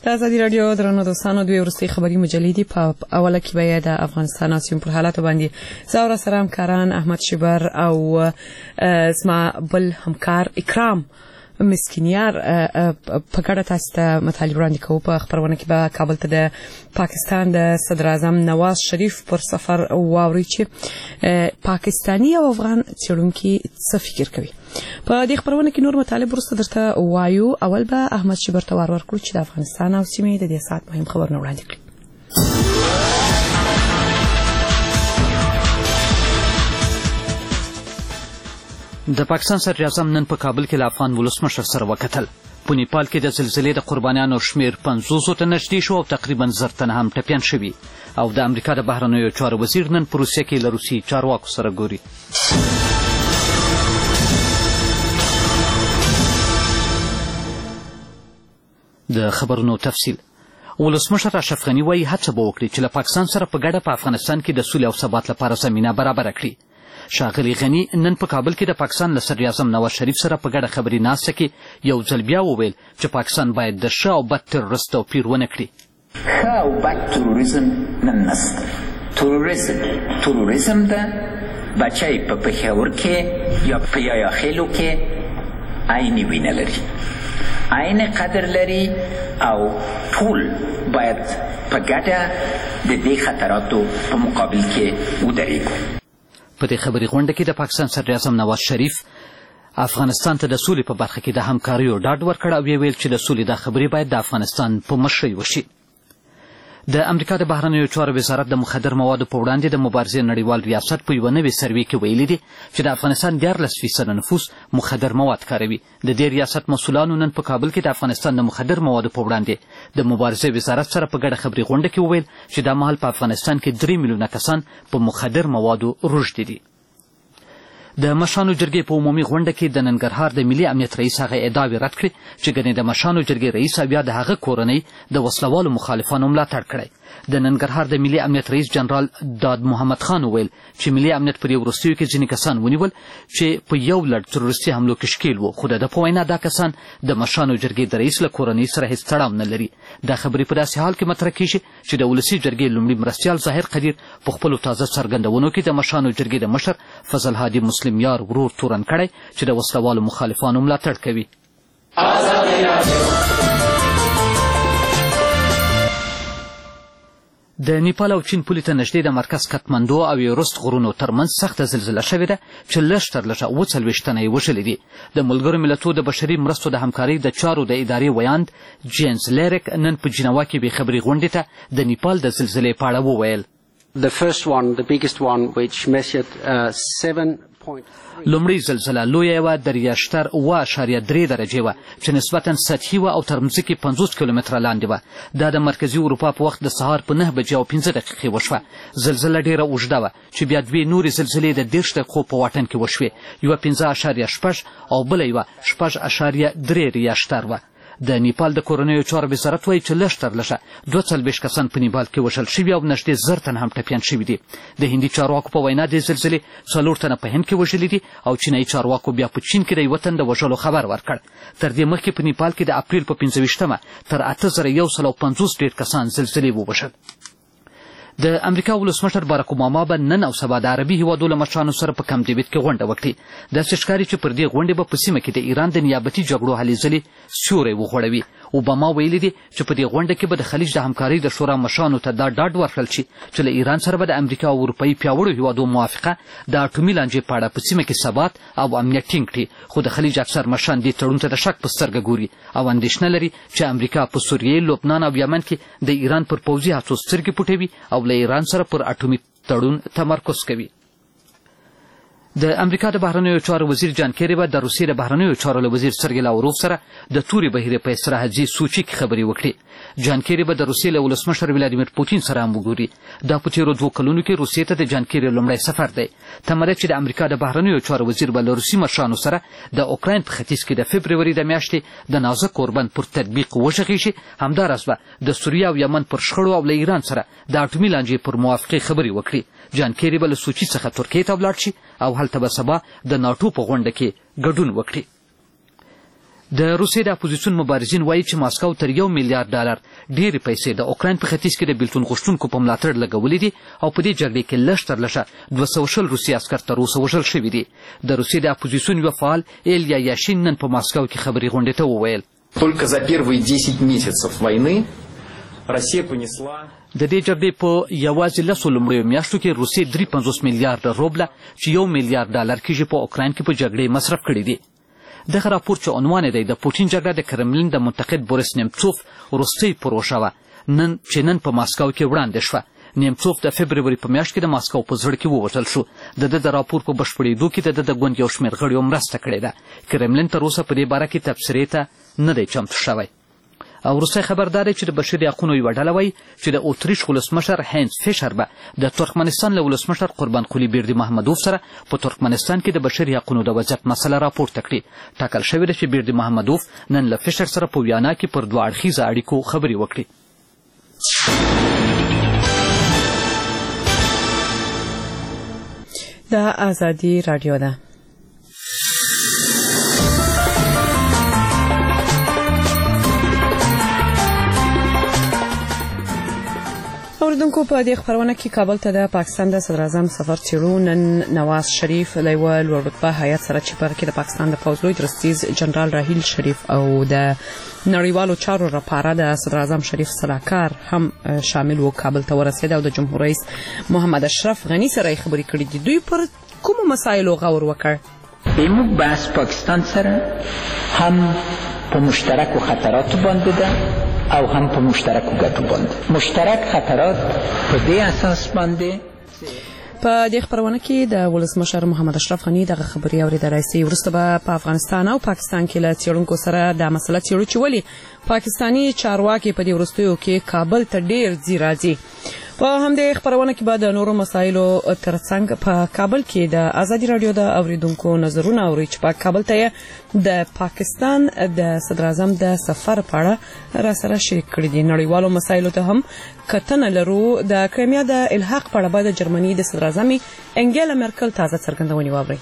د ازادي راډیو درنو دوستانو دوی ورستي خبري مجلې دي په اوله کې به د افغانستان او سیمې پر حالاتو باندې زاور سره همکاران احمد شبر او اسما بل همکار اکرام مسکینیار په ګډه تاسو ته مطالب وړاندې کوو. په خبرونه کې به کابل ته د پاکستان د صدر اعظم نواز شریف پر سفر واوري چې پاکستاني او افغان څېړونکي څه فکر کوي. په دې خبرونه کې نور مطالب وروسته درته وایو. اول به احمد شبر ته ورکړو چې د افغانستان او سیمې د دې ساعت مهم خبرونه وړاندې کړي. د پاکستان صدر اعظم نن په کابل کې له افغان ولسمشر سره وکتل. په نیپال کې د زلزلې د قربانیانو شمیر 500 ته نږدې شو او تقریبا 1000 تنه هم ټپیان شوي. او د امریکا د بهرنیو چارو وزیر نن په روسیه کې له روسي چارواکو سره ګوري. د خبرونو تفصیل. ولسمشر اشرف غني وايي هڅه به وکړي چې له پاکستان سره په ګډه په افغانستان کې د سولې او ثبات لپاره زمینه برابره کړي. ښاغلي غني نن په کابل کې د پاکستان له صدر اعظم نواز شریف سره په ګډه خبري ناسته کې یو ځل بیا وویل چې پاکستان باید د ښه او بد تروریست توپیر ونه کړي. ښه او بد تروریزم نن نسته. تروریزم ده بچی په پېښور کې یا په یاخیلو کې عیني وینه لري، عین قدر لري او ټول باید په ګډه د دې خطراتو په مقابل کې ودرېږو. په دې خبري غونډه کې د پاکستان صدر اعظم نواز شریف افغانستان ته د سولې په برخه کې د همکاریو ډاډ ورکړ او ویل چې د سولې دا خبرې باید د افغانستان په مشرۍ وشي. د امریکا د بهرنیو چارو وزارت د مخدر موادو په وړاندې د مبارزې نړیوال ریاست په یوه نوې سروې کې ویلي دي چې د افغانستان 14% نفوس مخدر مواد کاروي. د دې ریاست مسؤلانو نن په کابل کې د افغانستان د مخدر موادو په وړاندې د مبارزې وزارت سره په ګډه خبري غونډه کې وویل چې دا مهال په افغانستان کې 3 میلیونه کسان په مخدر موادو روږدي دي. د مشرانو جرګې په عمومي غونډه کې د ننګرهار د ملي امنیت رئیس هغه ادعاوې رد کړې چې ګنې د مشرانو جرګې رئیس بیا د هغه کورنۍ د وسلوالو مخالفانو ملاتړ کړی. د ننګرهار د ملي امنیت رئیس جنرال داد محمد خان وویل چې ملي امنیت پر یو وروستیو کې ځینې کسان ونیول چې په یو لړ تروریستي حملو کې ښکېل وو، خو د ده په وینا دا کسان د مشرانو جرګې د رئیس له کورنۍ سره هېڅ تړاو نه لري. دا خبرې په داسې حال کې مطرح کېږي چې د ولسي جرګې لومړي مرستیال ظاهر قدیر په خپلو تازه څرګندونو کې د مشرانو جرګې د مشر فضل هادي مسلم یار ورور تورن کړی چې د وسلوالو مخالفانو ملاتړ کوي. د نیپال او چین پولې ته نږدې د مرکز کټمنډو او ایورست غرونو ترمنځ سخته زلزله شوې ده چې لږ تر لږه 40 تنه یې وژلي دي. د ملګرو ملتونو د بشري مرستو د همکارۍ د چارو د ادارې ویاند جینز لیرک نن په جنیوا کې بې خبري غونډې ته د نیپال د زلزلې په اړه وویل. لومړی زلزله لویه وه د ریاشتر 7.3 درجې وه چې نسبتا سطحي وه او تر مځکې 50 کیلومتره لاندې وه. دا د مرکزي اروپا په وخت د سهار په 9:05 وشوه. زلزله ډیره اوږده وه چې بیا دوې نورې زلزلې د 10 دقیقو په واټن کې وشوې، یوه 5.6 او بله یوه 6.3 ریاشتر وه. د نیپال د کورنیو چارو وزارت وایي چې لږ تر لږه 42 کسان په نیپال کې وژل شوي او نږدې 1000 تنه هم ټپیان شوي دي. د هندي چارواکو په وینا د زلزلې 4 تنه په هند کې وژلي دي او چینایي چارواکو بیا په چین کې د 1 تن د وژلو خبر ورکړ. تر دې مخکې په نیپال کې د اپریل په 25مه تر 8150 ډېر کسان زلزلې ووژل. د امریکا ولسمشر باراک اوباما به نن او سبا د عربي هیوادو له مشرانو سره په کمپ ډیویډ کې غونډه وکړي. داسې ښکاري چې پر دې غونډې به په سیمه کې د ایران د نیابتي جګړو هلې ځلې سیوری وغوړوي. اوباما ویلي دي چې په دې غونډه کې به د خلیج د همکارۍ د شورا مشرانو ته دا ډاډ ورکړل شي چې له ایران سره به د امریکا او اروپایي پیاوړو هیوادو موافقه د اټومي لانجې په اړه په سیمه کې ثبات او امنیت ټینګ کړي. خو د خلیج اکثر مشران دې تړون ته د شک په سترګه ګوري او اندېښنه لري چې امریکا په سوریې، لبنان او یمن کې د ایران پر پوځي هڅو سترګې پټوي او له ایران سره پر اټومي تړون تمرکز کوي. د امریکا د بهرنیو چارو وزیر جان کیری به د روسیې د بهرنیو چارو له وزیر سرګی لاوروف سره د تورې بهیرې په استراحتي سوچي کې خبرې وکړي. جان کیری به د روسیې له ولسمشر ولادیمیر پوتین سره هم وګوري. دا په تېرو 2 کلونو کې روسیې ته د جان کیری لومړی سفر دی. تمه ده چې د امریکا د بهرنیو چارو وزیر به له روسي مشرانو سره د اوکراین په ختیځ کې د فبروري د میاشتې د نازک اوربند پر تطبیق وغږېږي. همداراز به د سوریه او یمن پر شخړو او له ایران سره د اټومي لانجې پر موافقې خبرې وکړي. جان کیری به له سوچي څخه ترکیې ته ولاړ شي او هلته به سبا د ناټو په غونډه کې ګډون وکړي. د روسیې د اپوزیسیون مبارزین وایي چې ماسکو تر $1 میلیارډ ډېرې پیسې د اوکراین په ختیځ کې د بیلتون غوښتونکو په ملاتړ لګولې دي او په دې جګړې کې لږ تر لږه 220 روسي عسکر تر اوسه وژل شوي دي. د روسیې د اپوزیسیون یو فعال ایلیا یاشین نن په ماسکو کې خبري غونډې ته وویل Только за первые 10 месяцев войны Россия понесла د دې جګړې په یوازې 10 لومړیو میاشتو کې روسیې 53 میلیارډ روبله چې $1 میلیارډ کېږي په اوکراین کې په جګړې مصرف کړي دي. دغه راپور چې عنوان دی د پوټین جګړه د کرملین د منتقد بوریس نیمڅوف وروستۍ پروژه وه چې نن په ماسکو کې وړاندې شوه. نیمڅوف د فبروري په میاشت کې د ماسکو په زړه کې ووژل شو. د ده د راپور په بشپړېدو کې د ده د ګوند یو شمېر غړیو مرسته کړې ده. کرملین تر اوسه په دې باره کې تبصرې ته نه دی چمتو شوی. او وروستی خبر دا دی چې د بشري حقونو یوه ډله وایي چې د اتریش ولسمشر هینز فیشر به د ترکمنستان له ولسمشر قربان قلی بیردي محمدوف سره په ترکمنستان کې د بشري حقونو د وضعیت مسله راپورته کړي. ټاکل شوې ده چې بیردي محمدوف نن له فیشر سره په ویانا کې پر 2 اړخیزه اړیکو خبرې وکړي. دا آزادي رادیو ده. اوریدونکو په دې خبرونه کې کابل ته د پاکستان د صدر اعظم سفر څیړو. نن نواز شریف له یوه لوړ رتبه هیات سره چې په کې د پاکستان د پوځ لوی درستیز جنرال راحیل شریف او د نړیوالو چارو لپاره د صدر اعظم شریف صلاحکار هم شامل و کابل ته ورسېد او د جمهور رئیس محمد اشرف غنی سره خبرې کړې دي. دوی پر کومو مسایلو غور وکړ؟ موږ بحث پاکستان سره هم په مشترکو خطراتو باندې ده او هم په مشترکو ګټو باندې. مشترک خطرات په دې اساس باندې په دې خبرونه کې د ولسمشر محمد اشرف غنی دغه خبرې اورېدلای شئ. وروسته به په افغانستان او پاکستان کې له څېړونکو سره د مسله څېړو چې ولې پاکستاني چارواکي په دې وروستیو کې کابل ته ډېر ځي راځي. په همدې خبرونه کې به د نورو مسایلو ترڅنګ په کابل کې د آزادي رادیو د اوریدونکو نظرونه اوري چې په کابل ته د پاکستان د صدر اعظم د سفر په اړه را سره شریک کړي دي. نړیوالو مسایلو ته هم کتنه لرو. د کریمیا د الحاق په اړه د جرمني د صدر اعظم انګیلا مرکل تازه څرګندونې واورئ.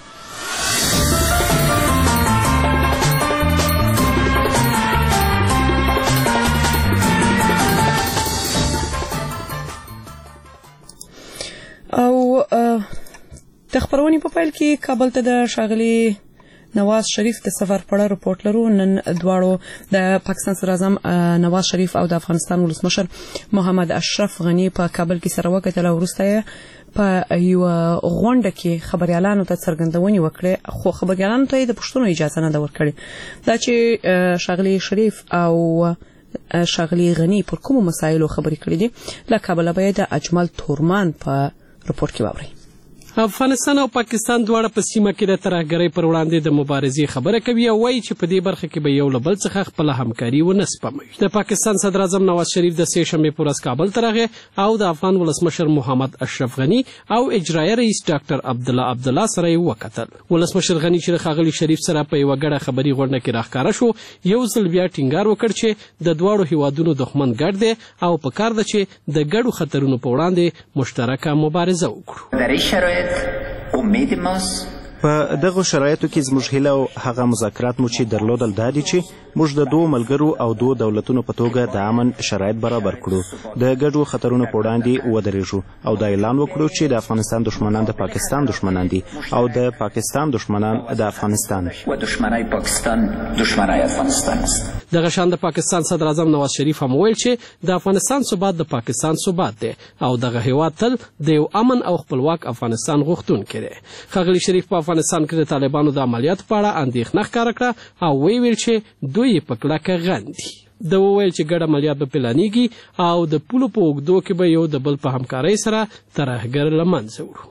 او د خبرونې په پیل کې کابل ته د ښاغلي نواز شریف د سفر په اړه رپورټ لرو. نن دواړو د پاکستان صدر اعظم نواز شریف او د افغانستان ولسمشر محمد اشرف غنی په کابل کې سره وکتل او وروسته په یوه غونډه کې خبریالانو ته څرګندونې وکړې. خو خبریالانو ته د پوښتنو اجازه نه ده ورکړې. دا چې ښاغلي شریف او ښاغلي غنی پر کومو مسایلو خبرې کړې دي له کابله به د اجمل تورمان په رپورټ کې واورئ. افغانستان او پاکستان دواړه په سیمه کې د ترهګرۍ پر وړاندې د مبارزې خبره کوي او وایي چې په دې برخه کې به یو له بل څخه خپله همکاري ونه سپموي. د پاکستان صدر اعظم نواز شریف د سې شنبې په ورځ کابل ته راغی او د افغان ولسمشر محمد اشرف غنی او اجرایه رئیس ډاکټر عبدالله سره یې وکتل. ولسمشر غنی چې د ښاغلي شریف سره په یوه ګډه خبري غونډه کې راښکاره شو یو ځل بیا ټینګار وکړ چې د دواړو هیوادونو دښمن ګډ دی او پکار ده چې د ګډو خطرونو په وړاندې مشترکه مبارزه وکړو. امید ماست په دغه شرایطو کې زموږ هیله او هغه مذاکرات مو چې درلودل دا دي چې موږ د دوه ملګرو او دوه دولتونو په توګه د امن شرایط برابر کړو، د ګډو خطرونو په وړاندې ودرېږو او دا اعلان وکړو چې د افغانستان دښمنان د پاکستان دښمنان دي او د پاکستان دښمنان د افغانستان و دشمنای پاکستان دشمنای افغانستان است. دغه شان د پاکستان صدر اعظم نواز شریف هم ویل چې د افغانستان ثبات د پاکستان ثبات دی او دغه هیواد تل د یو امن او خپلواک افغانستان غوښتونکی دی. ښاغلي شریف په افغانستان کې د طالبانو د عملیاتو په اړه اندېښنه ښکاره کړه او ویل چې دوی په کلکه غندي. د وویل چې ګډ عملیات به پلانیږي او د پولو په اوږدو کې به یو د بل په همکارۍ سره ترهګر له منځه وړو.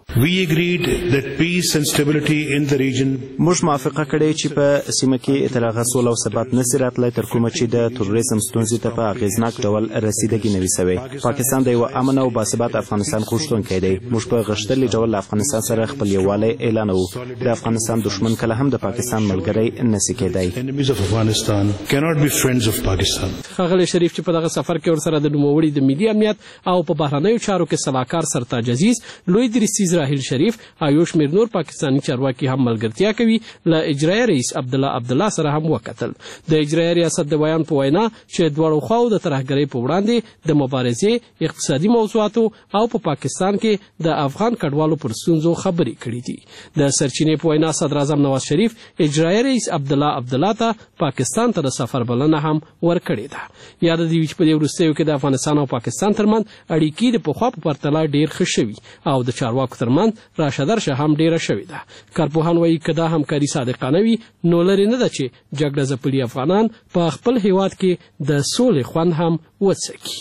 موږ موافقه کړې چې په سیمه کې اطلاق سوله او ثبات نسي راتلی تر کومه چې د تروریزم ستونزې ته په اغېزناک ډول رسیدګي نه وي سوې. پاکستان د یوه امن او باثبات افغانستان غوښتونکی دی. موږ په غښتلي ډول له افغانستان سره خپل یووالی اعلانوو. د افغانستان دښمن کله هم د پاکستان ملګری نسي کېدی. افغانستان. ښاغلی شریف چې په دغه سفر کې ورسره د نوموړي د ملي امنیت او په بهرنیو چارو کې سلاکار سرتاج عزیز، لوی دریسي اسرائیل شریف او یو شمېر نور پاکستاني چارواکي هم ملګرتیا کوي، له اجرایه رئیس عبدالله سره هم وکتل. د اجرایه ریاست د بیان په وینا چې دواړو خواو د ترهګرۍ په وړاندې د مبارزې، اقتصادي موضوعاتو او په پاکستان کې د افغان کډوالو پر ستونزو خبرې کړي دي. د سرچینې په وینا صدراعظم نواز شریف اجرایه رئیس عبدالله ته پاکستان ته د سفر بلنه هم ورکړې ده. یاد دې وي چې په دې وروستیو کې د افغانستان او پاکستان ترمنځ اړیکې د پخوا په پرتله ډېر ښه شوي او د چارواکو ترمنځ راشه درشه هم ډېره شوې ده. کارپوهان وایي که دا همکاري صادقانه وي نو لرې نه ده چې جګړه ځپلي افغانان په خپل هیواد کې د سولې خوند هم وڅکي.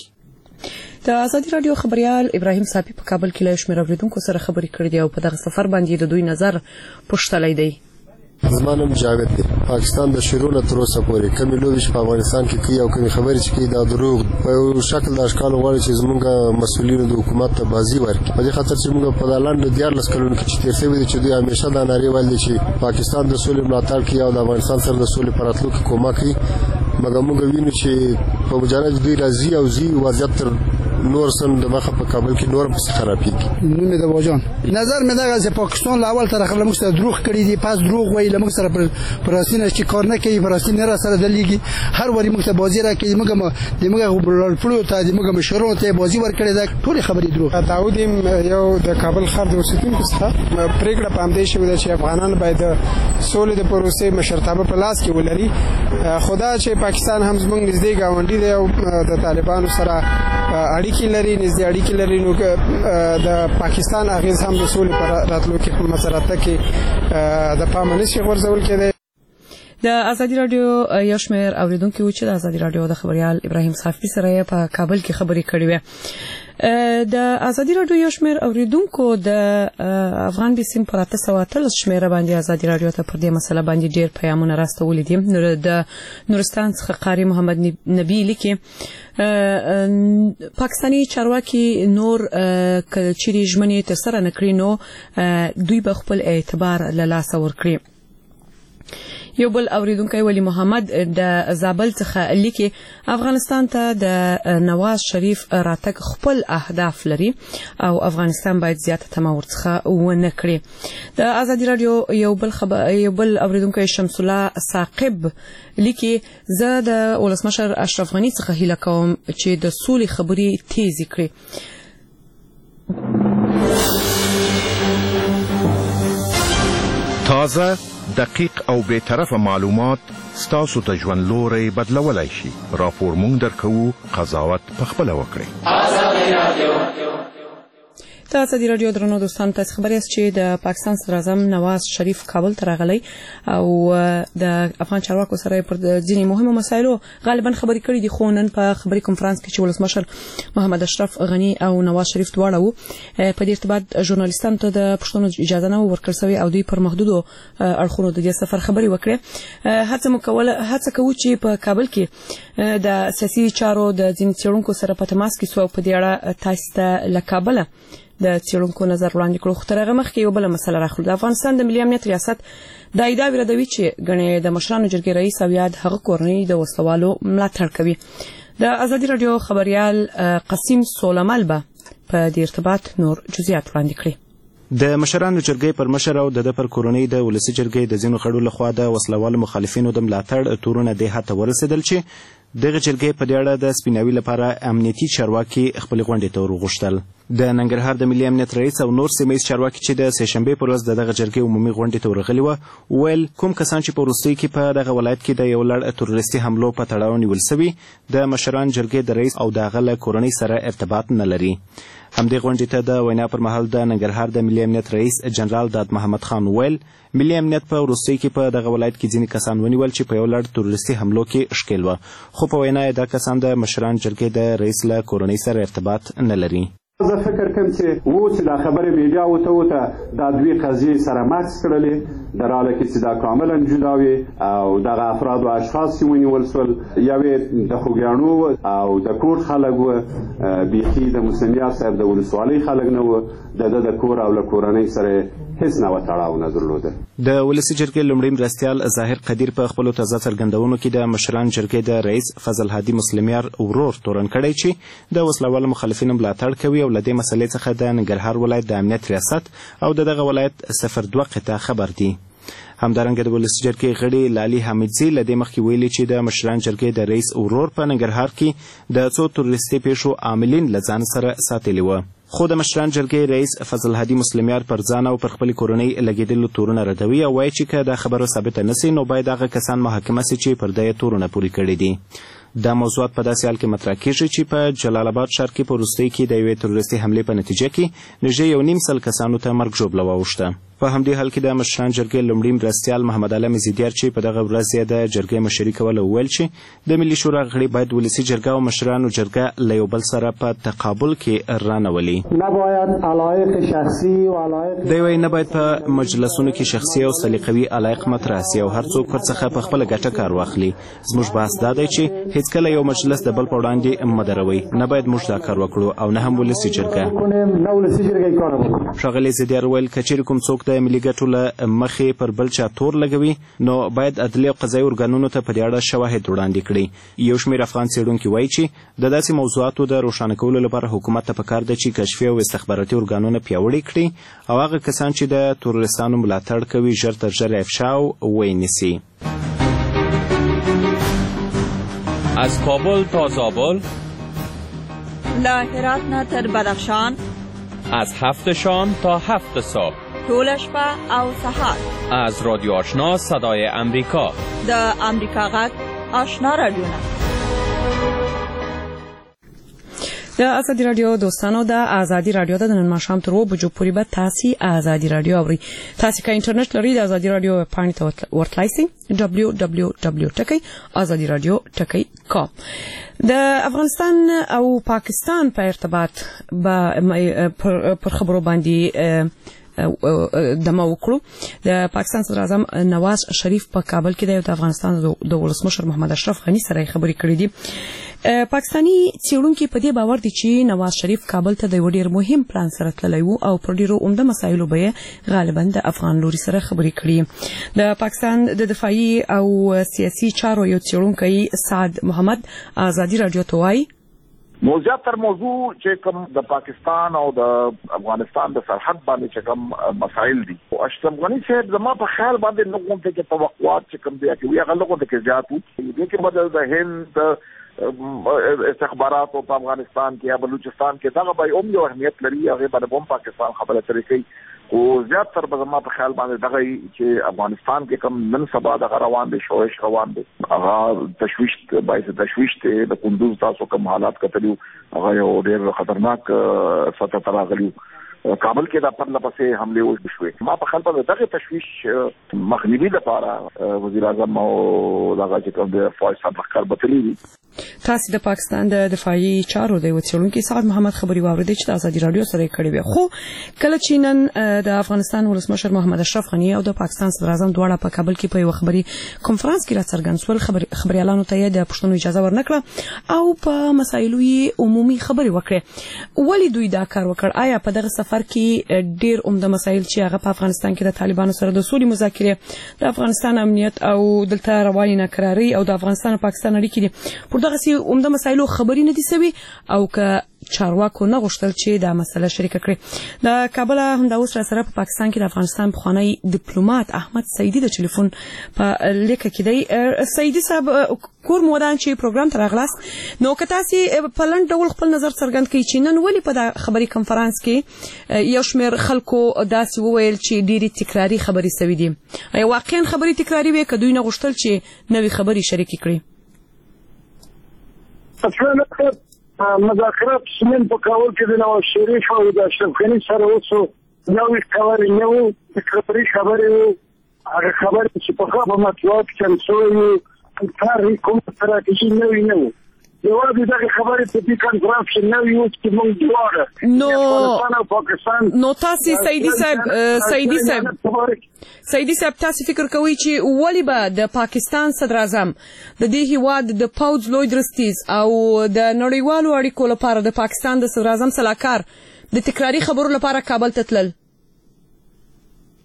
د ازادي راډیو خبريال ابراهیم صافي په کابل کې له شمېر اوریدونکو سره خبرې کړې دي او په دغه سفر باندې د دوی نظر پوښتلی دی. زما نوم جاوید دی. پاکستان د شروع نه تر اوسه پورې کومې لوبې چې په افغانستان کې کوي او کومې خبرې چې کوي دا دروغ په یو شکل د اشکال غواړي چې زموږ مسؤلینو د حکومت ته بازي ورکړي. په دې خاطر چې موږ په لنډ 14 کلونو کې چې تیر شوي دي چې دوی همیشه دا نارې ویلې چې پاکستان د سولې ملاتړ کوي او د افغانستان سره د سولې په راتلو کې کومک کوي، مګر موږ وینو چې په مجرد دوی راځي او ځي وضعیت تر نور سم د مخه په کابل کې نور پس خرابېږي. نوم د وجان نظر مې دغه چې پاکستان له اول تر اخره موږ سره دروغ کړی دي، پس دروغ وایي موږ سره پر راستینه چې کار نه کوي، پر راستینه را سره دلیږي، هر وری موږ ته بازی را کوي، موږ پړو ته د موږ مشرو ته بازی ورکړي دا ټول خبرې دروغ. داود یو د کابل ښار د اوسیدونکو څخه پریکړه پامدې شوې ده چې افغانان باید د سولې د پروسې مشرتابه په لاس کې ولري. خدا چې پاکستان هم زموږ نږدې ګاونډي دی او د طالبانو سره اړیکې لري، نږدې اړیکې لري، نو د پاکستان اغیز هم د سولې پر راتلو کې په مسرته کې د پام نشي غورځول کېدی. د ازادي راډیو یو شمېر اوریدونکو چې د ازادي راډیو د خبريال ابراهیم صافي سره په کابل کې خبرې کړې وې. د ازادي راډیو یو شمېر اوریدونکو د افغان بیسیم پر 813 شمېره باندې ازادي راډیو ته پر دې مسله باندې ډېر پیغامونه راستولي دي. د نورستان څخه قاری محمد نبی لیکي پاکستاني چارواکي نور کلچري ژمنې تر سره نه کړي نو دوی به خپل اعتبار له لاسه ورکړي. یو بل اوریدونکی ولی محمد د زابل څخه لیکي افغانستان ته د نواز شریف راتګ خپل اهداف لري او افغانستان باید زیاته تمه ورڅخه ونه کړي. د ازادي راډیو یو بل اوریدونکی شمس الله ثاقب لیکي زه د ولسمشر اشرف غنی څخه هیله کوم چې د سولې خبرې تیزې کړي. تازه، دقیق او بی‌طرفه معلومات ستاسو ته ژوند لوری بدلولای شي. راپور مونږ درکوو، قضاوت پخپله وکړئ. د ازادي راډیو درنو دوستانو تاسو خبر یاست چې د پاکستان صدراعظم نواز شریف کابل ته راغلی او د افغان چارواکو سره پر ځینې مهمو مسایلو غالبا خبرې کړې دي، خو نن په خبري کنفرانس کې چې ولسمشر محمد اشرف غنی او نواز شریف دواړه وو په دې ارتباط ژورنالیستانو ته د پښتنو اجازه نه ورکړل شوې او دوی پر محدودو اړخونو د دې سفر خبري وکړه. هڅه کوو چې په کابل کې د سیاسي چارو د ځینې څېړونکو سره په تماس کې سو په دې اړه تاسو ته له کابل د څېړونکو نظر وړاندې کړو. خو تر هغه مخکې یو بله مسله راخلو. د افغانستان د ملي امنیت ریاست دا ادعا ردوي چې ګڼې د مشرانو جرګې رئیس او یاد هغه کورنۍ د وسلوالو ملاتړ کوي. د ازادي راډیو خبريال قاسم سولمل به په دې ارتباط نور جزئیات وړاندې کړي. د مشرانو جرګې پر مشر او د پر کورنۍ د ولسی جرګې د ځینو خړو لخوا د وسلوالو مخالفینو د ملاتړ تورونه د هته ورسېدل چې دغه جرګې په دې اړه د سپیناوي لپاره امنیتي چارواکي خپل غونډې ته ورغوښتل. د ننګرهار د ملي امنیت رئیس او نور سیمه ییز چارواکي چې د سهشنبه پر ورځ دغه جرګې عمومي غونډې ته ورغلي و ویل کوم کسان چې په روسي کې په دغه ولایت کې د یو لړ تروریستي حملو په تړاو نیول شوي د مشران جرګې د رئیس او د غله کورنۍ سره ارتباط نه لري. همدې غونډې ته د وینا پر مهال د ننګرهار د ملي امنیت رئیس جنرال داد محمد خان ویل ملي امنیت په روسي کې په دغه ولایت کې ځینې کسان ونیول چې په یو لړ تروریستي حملو کې ښکیل و، خو په وینا یې دا کسان د مشران جرګې د رئیس له کورنۍ سره ارتباط نه لري. زه فکر کوم چې اوس دا خبره میډیا وته دا دوی قضیې سره مکس کړلې دراله کې چې دا کاملا جدا وي او دغه افراد او اشخاص چې ونیول شول یوې د خوږیاڼو او د کوټ خلک و، بیخي د موسمیار صاحب د ولسوالۍ خلک نه و، د کور او له کورنۍ سره هیڅ نوع تړاو نه درلوده. د ولسي جرګې لومړي مرستیال ظاهر قدیر په خپلو تازه څرګندونو کې د مشران جرګې د رئیس فضل هادي مسلمیار ورور تورن کړی چې د وسلوال مخالفینو ملاتړ کوي او له دې مسلې څخه د ننګرهار ولایت د امنیت ریاست او دغه ولایت 02 قطعه خبر دي. همدارنګه د ولسي جرګې غړي لالي حمیدزي له دې مخکې ویلي چې د مشران جرګې د رئیس ورور په ننګرهار کې د څو تروریستي پیښو عاملین له ځان سره ساتلي وه. خو د مشران جرګې رئیس فضل هادي مسلمیار پر ځان او پر خپلې کورنۍ لګېدلو تورونه ردوي او وایي چې که دا خبره ثابته نسي نو باید هغه کسان محاکمه سي چې پر ده یې تورونه پورې کړي دي. دا موضوعات په داسې حال کې مطرح کیږي چې په جلال آباد ښار کې په وروستۍ کې د یوې تروریستي حملې په نتیجه کې نږدې 1.5 سل کسانو ته مرګ ژوبله واوښته. په همدې حال کې د مشران جرګې لومړي مرستیال محمد علم زیدیار چې په دغه ورځ یې د جرګې مشري کوله وویل چې د ملي شورا غړي باید ولسي جرګه او مشرانو جرګه له یو بل سره په تقابل کې رانولي. دی وایي نه باید په مجلسونو کې شخصي او سلیقوي علایق مطرح سي او هر څوک ورڅخه په خپله ګټه کار واخلي. زموږ بحث دا دی چې هیڅکله یو مجلس د بل په وړاندې مه دروئ. نه باید موږ دا کار وکړو او نه هم ولسي جرګه. ښاغلي زیدیار وویل که چیرې کوم څوک د ملي ګټو له مخې پر بل چا تور لګوي نو باید عدلي او قضایي ارګانونو ته په دې اړه شواهد وړاندې کړي. یو شمېر افغان څېړونکي وایي چې د داسې موضوعاتو د روښانه کولو لپاره حکومت ته پکار ده چې کشفي او استخباراتي ارګانونه پیاوړي کړي او هغه کسان چې د تروریستانو ملاتړ کوي ژر تر ژره افشا او ونیسي. از کابل تا زابل، له هرات نه تر بدخشان، از 7 شام تا 7 صبح، طول شپه او سحر، از رادیو آشنا صدای امریکا، د امریکا غږ آشنا رادیوونه. د ازادي رادیو دوستانو د ازادي رادیو د نن ماښام تر 2 بجو پورې به تاسو ازادي رادیو اورئ. تاسو که انټرنیټ لرئ د ازادي رادیو پاڼې ته ورتلای شئ www.azadiradioټکی.com. د افغانستان او پاکستان په ارتباط پر خبرو باندې دمه وکړو. د پاکستان صدر اعظم نواز شریف په کابل کې د افغانستان د ولسمشر محمد اشرف غني سره خبرې کړې دي. پاکستانی څېړونکي په دې باور دي چې نواز شریف کابل ته د یو ډېر مهم پلان سره تللی و او پر ډېرو عمده مسایلو به غالبا د افغان لوري سره خبرې کړي. د پاکستان د دفاعي او سیاسي چارو یو څېړونکی سعد محمد ازادي رادیو ته وایي زیاتر موضوع چې کوم د پاکستان او د افغانستان د سرحد باندې چې کوم مسایل دي او اشرف غني صاحب زما په خیال باندې نو کوم ته توقعات چې کوم دی چې هغه لږه د زیاتو دي چې بدل د هند استخبارات او په افغانستان کې یا بلوچستان کې دغه به یو اهمیت لري. هغه باندې هم پاکستان خبره طریقې او زیاتر به زما په خیال باندې دغه چې افغانستان کې کوم نن سبا د روان دي شوش روان دي هغه تشویش باعث تشویش ته د کندوز تاسو کوم حالات کتلو هغه یو ډېر خطرناک فتح تراغلی کابل کې د پرله پسې حمله وشوي. ما په خیال باندې دغه تشویش مخنیوي لپاره وزیر اعظم او دغه چې کوم د فوج سرکار بتلی دي. تاسو د پاکستان د دفاعي چارو د وڅېړونکي سعد محمد خبري واوریدل چې د ازادي رادیو سره کړي وي. خو کله چې نن د افغانستان ولسمشر محمد اشرف غني او د پاکستان صدر اعظم دواړه په کابل کې په یو خبري کنفرانس کې راڅرګند شول، خبريالانو ته د پښتنو اجازه ورنکړه او په مسایلو عمومي خبري وکړه. ولی دوی دا کار وکړ؟ آیا په دغه سفر کې ډېر عمده مسایل چې هغه په افغانستان کې د طالبانو سره د سولې مذاکره، د افغانستان امنیت او دلته رواني ناکراری او د افغانستان او پاکستان اړیکې دي، پر دغه سي عمده مسایلو خبرې نه دي سوي او که چارواکو نه غوښتل چې دا مسله شریکه کړي. د کابل هم د اوس سره په پاکستان کې د افغانستان پخوانی ډیپلوماټ احمد سعیدي د ټلیفون په لیکه کې دی. سعیدي صاحب کور مودان چې پروګرام ته راغلاست نو که تاسو په لنډ ډول خپل نظر څرګند کړئ چې نن ولې په خبري کنفرانس کې یو شمېر خلکو داسې وویل چې ډېری تکراري خبرې سوي دي؟ آیا واقعا خبرې تکراري وي که دوی نه غوښتل چې نوې خبرې شریکې کړي؟ مذاکرات سمین په کابل کې د نواز شریف او د اشرف غني سره وڅو نوې خبرې نه وو، تکراري خبرې وو. هغه خبرې چې په خپل مطلب کې څنګه کاری کوم ستراتیژي نوې نه وو. یوازې دغه خبرې په دې کنفرانس کې نوې وو چې موږ دواړه نو تاسو سعیدي صاحب تاسو فکر کوئ چې ولی به د پاکستان صدر اعظم د دې هیواد د پوځ لوی درستیز او د نړیوالو اړیکو لپاره د پاکستان د صدر اعظم سلاکار د تکراري خبرو لپاره کابل ته تلل؟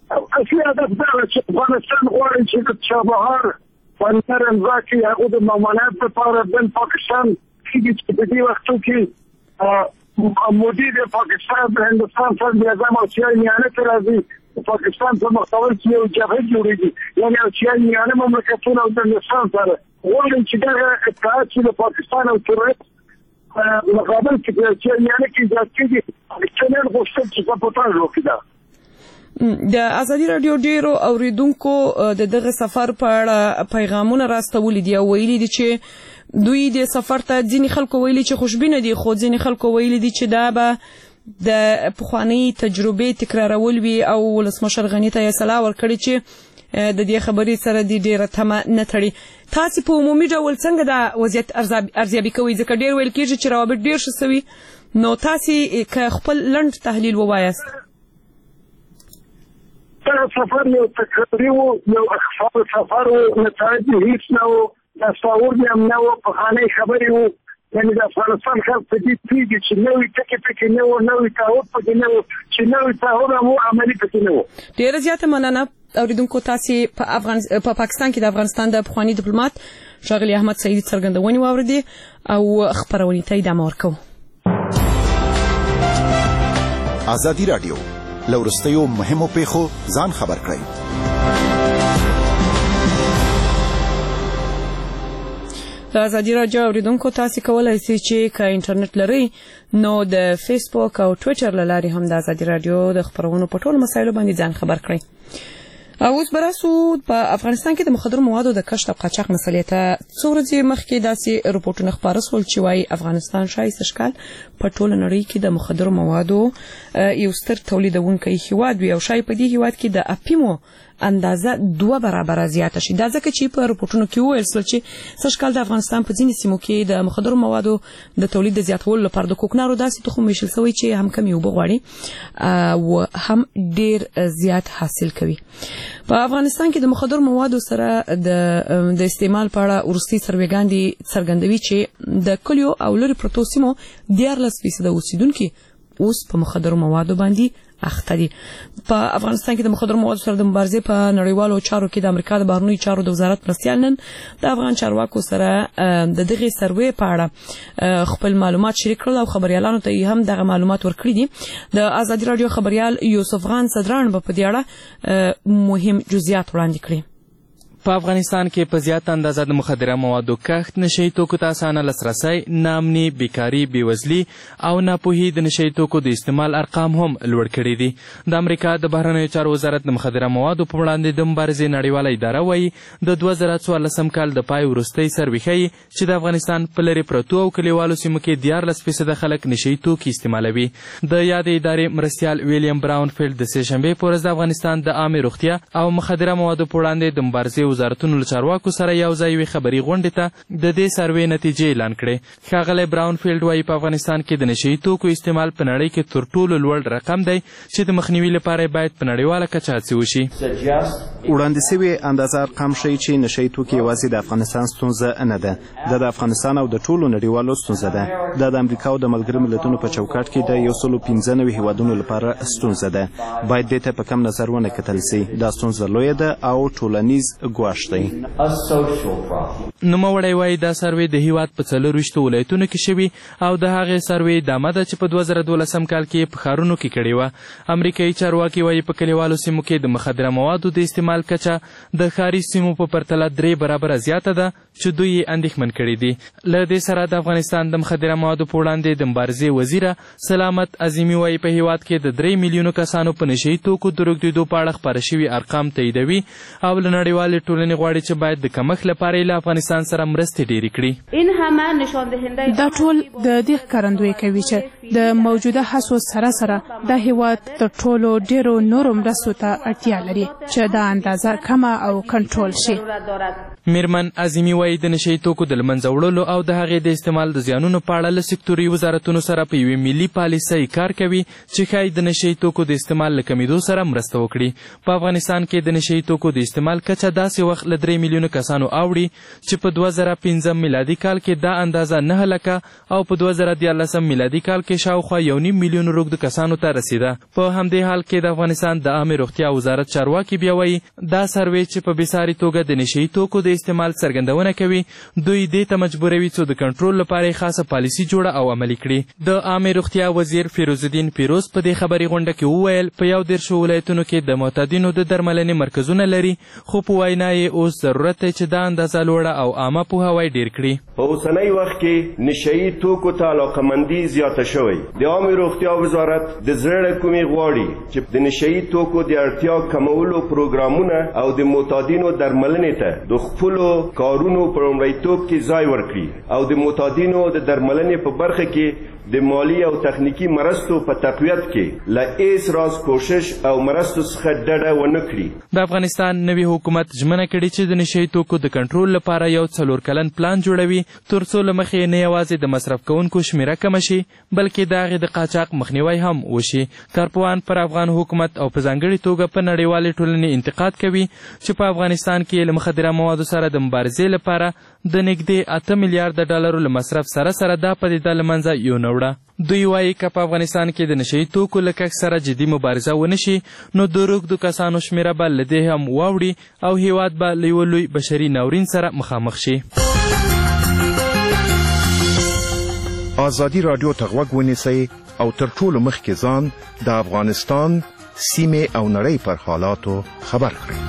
اصلي هدف دا چې افغانستان غواړي چې د چابهار په نرمځا کې هغه د ممانعت لپاره د پاکستان چې په دې وختو کې مودي د پاکستان د هندوستان سره د اعظم او سیاسي میانه کې راځي پاکستان په مقابل کې یو جبهه جوړېږي یعنی او سیاسي میانه مملکتونه او د هندوستان سره غواړي چې دغه اتحاد چې د پاکستان او ترکیه مقابل کې سیاسي میانه کې ځکه چې پاکستان غوښتل چې سپورټ وکړي. د ازادي راډیو ډیرو اوریدونکو د دغه سفر په اړه پیغامونه راستولي دي او ویلي دي چې دوی د سفر ته ځینې خلکو ویلي چې خوشبینه دي خو ځینې خلکو ویلي دي چې دا به د پخوانۍ تجربې تکرارول وي او ولسمشر غني ته یې صلاح ورکړې چې د دې خبرې سره د ډیره تمه نه تړي. تاسو په عمومي ډول څنګه د وضعیت ارزیابي کوئ ځکه ډیر ویل کېږي چې روابط ډیر ښه سوي نو تاسو که خپل لنډ تحلیل ووایاست؟ دا سفر یو تکراري و یو اخفاق سفر و نتایج هیڅ نه و تصور هم نه و پخوانۍ خبرې و یعنې د افغانستان خلک په دې پوهېږي چې نوي ټکي پکې نه و نوي تعهد پکې نه و چې نوي تعهد هم و عملي پکې نه و. ډېره زیاته مننه اوریدونکو. تاسې په پاکستان کې د افغانستان د پخواني ډیپلومات ښاغلي احمد سعیدي څرګندونې واورېدې او خپرونې ته ادامه ورکوو. ازادي راډیو له وروستیو مهمو پیښو ځان خبر کړئ. د ازادي راډیو اوریدونکو تاسو کولای شئ چې که انټرنیټ لرئ نو د فیسبوک او ټویټر له لارې هم د ازادي راډیو د خبرونو په ټولو مسایلو باندې ځان خبر کړئ. اوس براسو په افغانستان کې د مخدرو موادو د کشف او قاچاق مسلې ته څو ورځې مخکې داسې رپورټونه خپاره شول چې وایي افغانستان شایسته ښکال په ټوله نړۍ کې د مخدرو موادو یو ستر تولیدونکی هیواد وي او شاید په دې هیواد کې د اپیمو اندازه 2 برابره زیاته شي. دا ځکه چې په رپورټونو کې وویل شول چې سږ کال د افغانستان په ځینې سیمو کې د مخدرو موادو د تولید د زیاتولو لپاره د کوکنارو داسې تخم ویشل شوی چې هم کمې اوبه غواړي او هم ډیر زیات حاصل کوي. په افغانستان کې د مخدرو موادو سره د استعمال په اړه وروستي سروېګان دي څرګندوي چې د کلیو او لرې پرتو سیمو 14% اوسیدونکي اوس په مخدرو موادو باندې اخته دي. په افغانستان کې د مخدرو موادو سره د مبارزې په نړیوالو چارو کې د امریکا د بهرنیو چارو د وزارت مرستیال نن د افغان چارواکو سره د دغه سروې په اړه خپل معلومات شریک کړل او خبريالانو ته هم دغه معلومات ورکړي دي. د ازادي راډیو خبريال یوسف غان صدران په دې اړه مهم جزئیات وړاندې کړي. په افغانستان کې په زیات اندازه د مخدره موادو کښت، نشهیي توکو ته اسانه لاسرسی، ناامني، بیکاري، بېوزلي او ناپوهي د نشهیي توکو د استعمال ارقام هم لوړ کړي دي. د امریکا د بهرنیو چارو وزارت د مخدره موادو په وړاندې د مبارزې نړیواله اداره وایي د 2014 کال د پای وروستی سروې ښیي چې د افغانستان په لرې پرتو او کلیوالو سیمو کې 14% خلک نشهیي توکي استعمالوي. د یادې ادارې مرستیال ویلیام براونفیلډ د سهشنبې په ورځ د افغانستان د عامې روغتیا او مخدره موادو په وړاندې د مبارزې وزارتونو له چارواکو سره یو ځای یوې خبري غونډې ته د دې سروې نتیجې اعلان کړې. ښاغلی براونفیلډ وایي په افغانستان کې د نشهیي توکو استعمال په نړۍ کې تر ټولو لوړ رقم دی چې د مخنیوي لپاره باید په نړیواله کچه هڅې وشي. وړاندې سوي اندازه ارقام ښیي چې نشهیي توکي یوازې د افغانستان ستونزه نه ده، دا د افغانستان او د ټولو نړیوالو ستونزه ده. دا د امریکا او د ملګرو ملتونو په چوکاټ کې د 195 هیوادونو لپاره ستونزه ده. باید دې ته په کم نظر ونه کتل سي. دا ستونزه لویه ده او ټولنیز ګواښ دی. نوموړی وایي دا سروې د هیواد په 24 ولایتونو کې شوي او د هغې سروې ادامه ده چې په 2012 کال کې په ښارونو کې کړې وه. امریکایي چارواکي وایي په کلیوالو سیمو کې د مخدره موادو د استعمال کچه د ښاري سیمو په پرتله 3 برابره زیاته ده چې دوی یې اندېښمن کړي دي. له دې سره د افغانستان د مخدره موادو په وړاندې د مبارزې وزیره سلامت عظیمي وایي په هیواد کې د 3 میلیونو کسانو په نشهیي توکو د روږدېدو په اړه خپاره شوي ارقام تاییدوي او له نړیوالې ټولنې غواړي چې باید د کمښت لپاره له افغانستان سره مرستې ډېرې کړي. دا ټول د دې ښکارندویي کوي چې د موجوده هڅو سره سره د هیواد تر ټولو ډېرو نورو مرستو ته اړتیا لري چې دا اندازه کمه او کنټرول شي. میرمن عظیمي وایي د نشهیي توکو د له منځه وړلو او د هغې د استعمال د زیانونو په اړه له سکتوري وزارتونو سره په یوې ملي پالیسۍ کار کوي چې ښایي د نشهیي توکو د استعمال له کمېدو سره مرسته وکړي. په افغانستان کې د نشهیي توکو د استعمال کچه داسې وخت له 3 میلیونو کسانو اوړي چې په 2015 میلادي کال کې دا اندازه 9 لکه او په 2014 میلادي کال کې کې شاوخوا 1.5 میلیون روږدو کسانو ته رسیده. په همدې حال کې د افغانستان د عامې روغتیا وزارت چارواکي بیا وایي دا سروې چې په بېساري توګه د نشهیي توکو د استعمال څرګندونه کوي دوی دې ته مجبوروي څو د کنټرول لپاره یې خاصه پالیسي جوړه او عملي کړي. د عامې روغتیا وزیر فیروز الدین پیروز په دې خبري غونډه کې وویل په 11 ولایتونو کې د معتادینو د درملنې مرکزونه لري، خو په وینا یې اوس ضرورت دی چې دا اندازه لوړه او عامه پوهاوی ډیر کړي. په اوسنی وخت کې نشهیي توکو ته علاقمندي زیاته شوې. د عامې روغتیا وزارت د زړه کومې غواړي چې د نشهیي توکو د اړتیا کمولو پروګرامونه او د معتادینو درملنې ته د خپلو کارونو په لومړیتوب کې ځای ورکړي او د معتادینو د درملنې په برخه کې د مالی او تخنیکی مرستو په تقویت کې له هیڅ راز کوشش او مرستو څخه ډډه ونه کړي. د افغانستان نوي حکومت ژمنه کړې چې د نشهیي توکو د کنټرول لپاره یو 4 کلن پلان جوړوي تر څو له مخې نه یوازې د مصرف کوونکو شمیره کمه شي بلکې د هغې د قاچاق مخنیوی هم وشي. کارپوهان پر افغان حکومت او په ځانګړې توګه په نړیوالې ټولنې انتقاد کوي چې په افغانستان کې له مخدره موادو سره د مبارزې لپاره د نږدې 8 میلیارډ ډالرو له مصرف سره دا پدیده له منځه یو نه وړه. دوی وایي که په افغانستان کې د نشهیي توکو له کښت سره جدي مبارزه ونه شي نو د روږدو کسانو شمیره به له دې هم واوړي او هیواد به له یوه لوی بشري ناورین سره مخامخ شي. ازادي راډیو ته غوږ ونیسئ او تر ټولو مخکې ځان د افغانستان سیمې او نړۍ پر حالاتو خبر کړئ.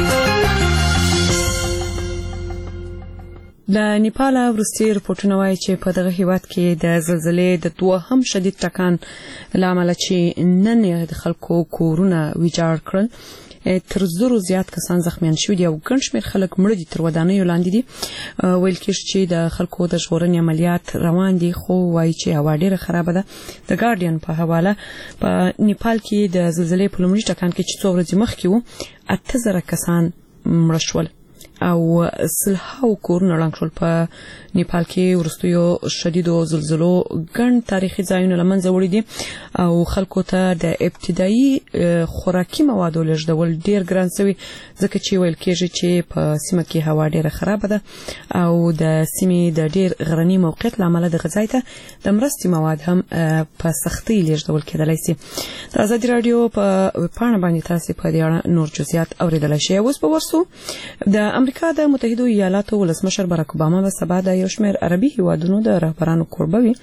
د نیپال وروستي رپورټونه وایي چې په دغه هیواد کې د زلزلې د دوهم شدید ټکان له امله چې نن د خلکو کورونه ویجاړ کړل تر 100 زیات کسان زخمیان شوي دي او ګڼ شمېر خلک مړه دي تر ودانیو لاندې دي. ویل کېږي چې د خلکو د ژغورنې عملیات روان دي خو وایي چې هوا ډېره خرابه ده. د ګارډین په حواله په نیپال کې د زلزلې په لومړي ټکان کې چې 2 ورځې مخکې وو 8000 کسان مړه شول او 100 کورونه ړنګ شول. په نیپال کې وروستیو شدیدو زلزلو ګڼ تاریخي ځایونه له منځه وړي دي او خلکو ته د ابتدایي خوراکي موادو لېږدول ډېر ګران شوي ځکه چې ویل کېږي چې په سیمه کې هوا ډېره خرابه ده او د سیمې د ډېر غرني موقعیت له امله دغه ځای ته د مرستې مواد هم په سختۍ لېږدول کېدلی شي. د ازادي راډیو په پاڼه باندې تاسې په دې اړه نور جزئیات اورېدلی شئ. اوس به ورسو د امریکا د متحدو ایالاتو ولسمشر باراک اوباما به سبا د یو شمېر عربي هیوادونو د رهبرانو کوربه وي.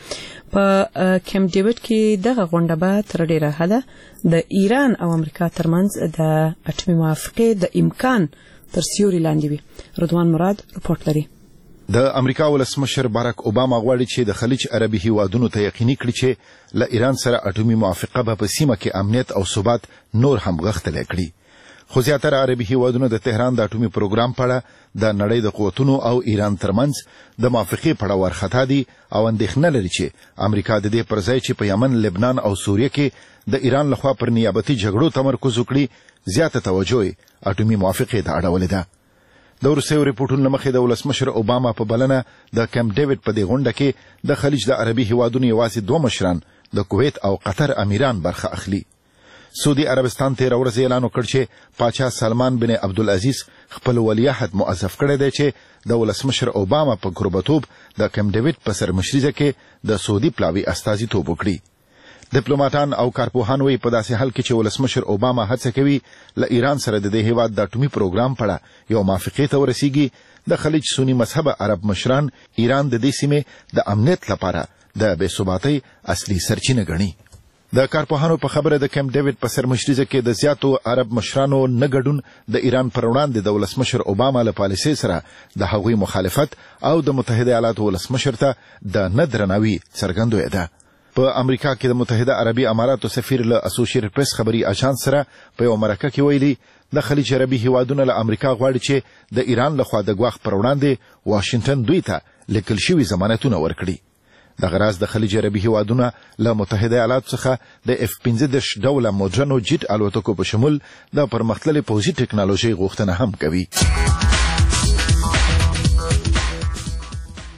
په کیمپ ډیویډ کې دغه غونډه به تر ډېره حده د ایران او امریکا ترمنځ د اټومي موافقې د امکان تر سیوري لاندې وي. رضوان مراد رپورټ لري. د امریکا ولسمشر باراک اوباما غواړي چې د خلیج عربي هیوادونو ته یقیني کړي چې له ایران سره اټومي موافقه به په سیمه کې امنیت او ثبات نور هم غښتلی کړي. خو زیاتره عربي هیوادونو د تهران د اټومي پروګرام په اړه د نړۍ د قوتونو او ایران ترمنځ د موافقې په اړه وارخطا دي او اندېښنه لري چې امریکا د دې پر ځای چې په یمن، لبنان او سوریه کې د ایران لخوا پر نیابتي جګړو تمرکز وکړي زیاته توجه یې اټومي موافقې ته اړولې ده. د وروستیو ریپورټونو مخې د ولسمشر اوباما په بلنه د کیمپ ډیویډ په دې غونډه کې د خلیج د عربي هیوادونو یوازې 2 مشران د کویت او قطر امیران برخه اخلي. سعودي عربستان تیر ورځ اعلان وکړ چې پاچا سلمان بن عبدالعزیز خپل ولیعهد موظف کړی دی چې د ولسمشر اوباما په قربتوب د کیمپ ډیویډ په سرمشریزه کې د سعودي پلاوي استازیتوب وکړي. ډیپلوماټان او کارپوهان وایي په داسې حال کې چې ولسمشر اوباما هڅه کوي له ایران سره د دې هیواد د اټومي پروګرام په اړه یو موافقې ته ورسیږي د خلیج سني مذهبه عرب مشران ایران د دې سیمې د امنیت لپاره د بې ثباتۍ اصلي سرچینه ګڼي. د کارپوهانو په خبره د کیمپ ډیویډ په سرمشریزه کې د زیاتو عرب مشرانو نه ګډون د ایران پر وړاندې د ولسمشر اوباما له پالیسۍ سره د هغوی مخالفت او د متحده ایالاتو ولسمشر ته د نه درناوي څرګندوی ده. په امریکا کې د متحده عربي اماراتو سفیر له اسوسییټډ پریس خبري اژانس سره په یو مرکه کې ویلي د خلیج عربي هیوادونو له امریکا غواړي چې د ایران لخوا د ګواښ پر وړاندې واشنگټن دوی ته لیکل شوي ضمانتونه ورکړي. دغه راز د خلیج عربي هیوادونه له متحده ایالاتو څخه د F-15 ډوله موډرنو جیټ الوتکو په شمول د پرمختللې پوځي ټکنالوژۍ غوښتنه هم کوي.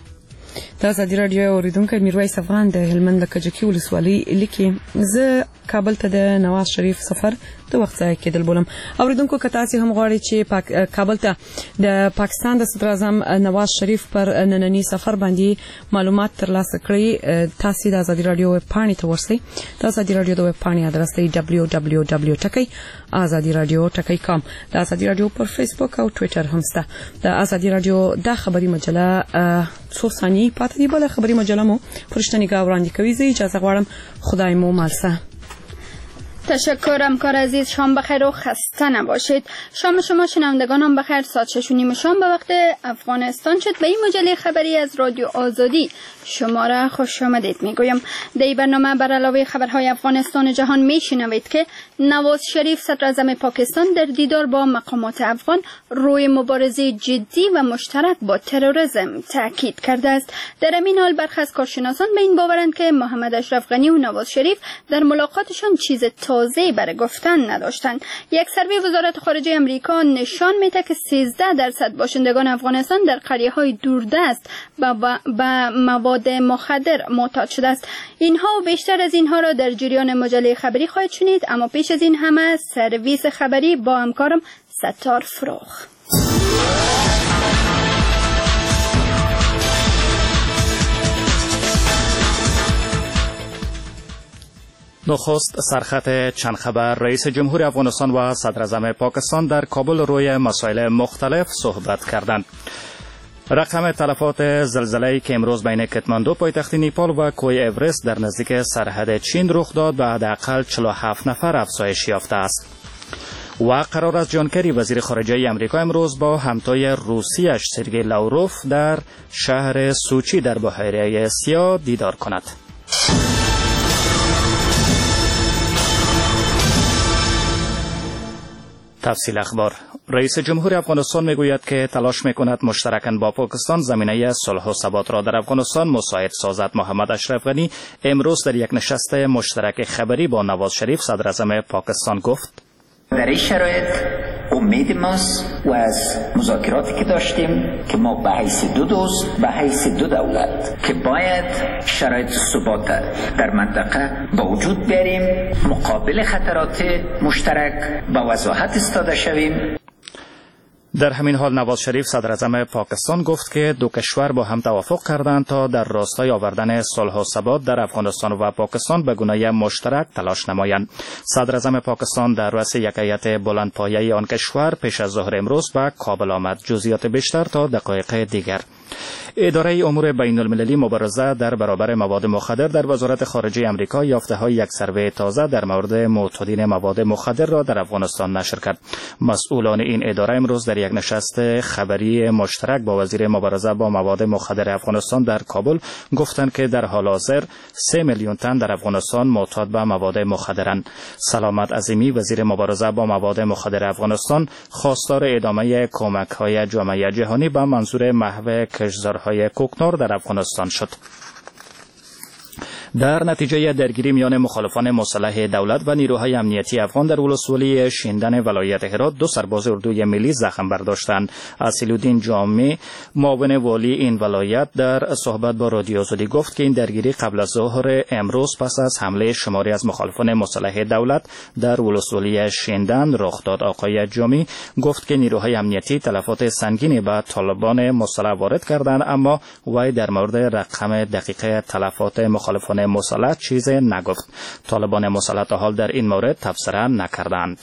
د ازادي راډیو اوریدونکو میرویس افغان د هلمند د کجکي ولسوالۍ لیکي زه کابل ته د نواز شریف سفر د وخت ځای کېدل بولم. اوریدونکو که تاسو هم غواړئ چې کابل ته د پاکستان د صدر اعظم نواز شریف پر نننی سفر باندې معلومات ترلاسه کړئ، تاسو د ازادي رادیو ویب پاڼې ته ورسئ. د ازادي رادیو د ویب پاڼې ادرس دی www.azadiradio.com. د ازادي رادیو پر فیسبوک او ټوئیټر هم شته. د ازادي رادیو د خبري مجله څو ثانیې پاتې دی، بل خبري مجله مو پرشتنیگاه وړاندې کوي. زه اجازه غواړم، خدای مو مالسه. تشکر همکار عزیز، شام بخیر و خسته نباشید. شام شما شنوندگانم بخیر. ساعت 6:30 شام به وقت افغانستان شد. به این مجله خبری از رادیو آزادی شما را خوش آمدید میگویم. در این برنامه بر علاوه خبرهای افغانستان جهان میشنوید که نواز شریف صدر اعظم پاکستان در دیدار با مقامات افغان روی مبارزه جدی و مشترک با تروریسم تاکید کرده است. در این حال برخی از کارشناسان به این باورند که محمد اشرف غنی و نواز شریف در ملاقاتشان چیز تازه‌ای برای گفتن نداشتند. یک سروی وزارت خارجه آمریکا نشان میده که 13% باشندگان افغانستان در قریه‌های دوردست به مواد مخدر معتاد شده است. اینها و بیشتر از اینها را در جریان مجله خبری خواهید شنید، اما پیش از این همه سرویس خبری با همکارم ستار فروغ. نخست سرخط چند خبر. رئیس جمهور افغانستان و صدر اعظم پاکستان در کابل روی مسائل مختلف صحبت کردند. رقم تلفات زلزله‌ای که امروز بین کتماندو پایتخت نیپال و کوه اورست در نزدیک سرحد چین رخ داد به حداقل 47 نفر افزایش یافته است. و قرار است جان کری وزیر خارجه آمریکا امروز با همتای روسیش سرگئی لاوروف در شهر سوچی در بحیره سیاه دیدار کند. تفصیل اخبار. رئیس جمهور افغانستان میگوید که تلاش میکند مشترکاً با پاکستان زمینه صلح و ثبات را در افغانستان مساعد سازد. محمد اشرف غنی امروز در یک نشست مشترک خبری با نواز شریف صدر اعظم پاکستان گفت: در این شرایط امید ماست و از مذاکراتی که داشتیم که ما به حیث دو دوست، به حیث دو دولت که باید شرایط ثبات در منطقه با وجود بیاریم، مقابل خطرات مشترک با وضاحت ایستاده شویم. در همین حال نواز شریف صدر اعظم پاکستان گفت که دو کشور با هم توافق کردند تا در راستای آوردن صلح و ثبات در افغانستان و پاکستان به گونه مشترک تلاش نمایند. صدر اعظم پاکستان در رأس یک هیئت بلندپایه آن کشور پیش از ظهر امروز به کابل آمد. جزئیات بیشتر تا دقایق دیگر. اداره امور بین المللی مبارزه در برابر مواد مخدر در وزارت خارجه آمریکا یافته‌های یک سروی تازه در مورد معتادین مواد مخدر را در افغانستان نشر کرد. مسئولان این اداره امروز در یک نشست خبری مشترک با وزیر مبارزه با مواد مخدر افغانستان در کابل گفتند که در حال حاضر 3 میلیون تن در افغانستان معتاد به مواد مخدرند. سلامت عظیمی وزیر مبارزه با مواد مخدر افغانستان خواستار ادامه کمک‌های جامعه جهانی به منظور محو کشتزارهای کوکنار در افغانستان شد. در نتیجه درگیری میان مخالفان مسلح دولت و نیروهای امنیتی افغان در ولسوالی شیندن ولایت هرات 2 سرباز اردوی ملی زخم برداشتند. اصیل‌الدین جامی معاون والی این ولایت در صحبت با رادیو آزادی گفت که این درگیری قبل از ظهر امروز پس از حمله شماری از مخالفان مسلح دولت در ولسوالی شیندن رخ داد. آقای جامی گفت که نیروهای امنیتی تلفات سنگینی به طالبان مسلح وارد کردند، اما وی در مورد رقم دقیق تلفات مخالفان مسلح چیزی نگفت. طالبان مسلح تا حال در این مورد تبصره نکردند.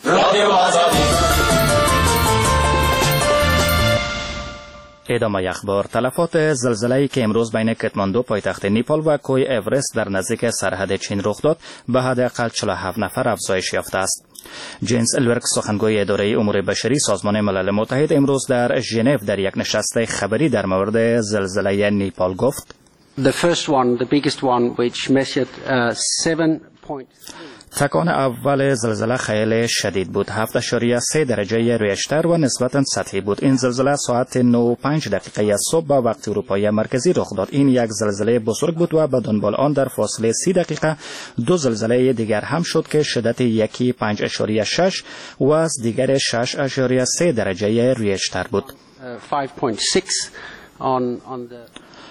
ادامه اخبار. تلفات زلزله‌ای که امروز بین کتماندو پایتخت نیپال و کوه اورست در نزدیک سرحد چین رخ داد به حداقل 47 نفر افزایش یافته است. جینس الورک سخنگوی اداره امور بشری سازمان ملل متحد امروز در ژنو در یک نشست خبری در مورد زلزله نیپال گفت: the biggest one, which measured 7.3. تکان اول زلزله خیلی شدید بود. 7.3 درجه ریشتر و نسبتاً سطحی بود. این زلزله ساعت 9:05 صبح به وقت اروپای مرکزی رخ داد. این یک زلزله بزرگ بود و به دنبال آن در فاصله 30 دقیقه 2 زلزله دیگر هم شد که شدت یکی 5.6 و از دیگر 6.3 درجه ریشتر بود. 5.6 on the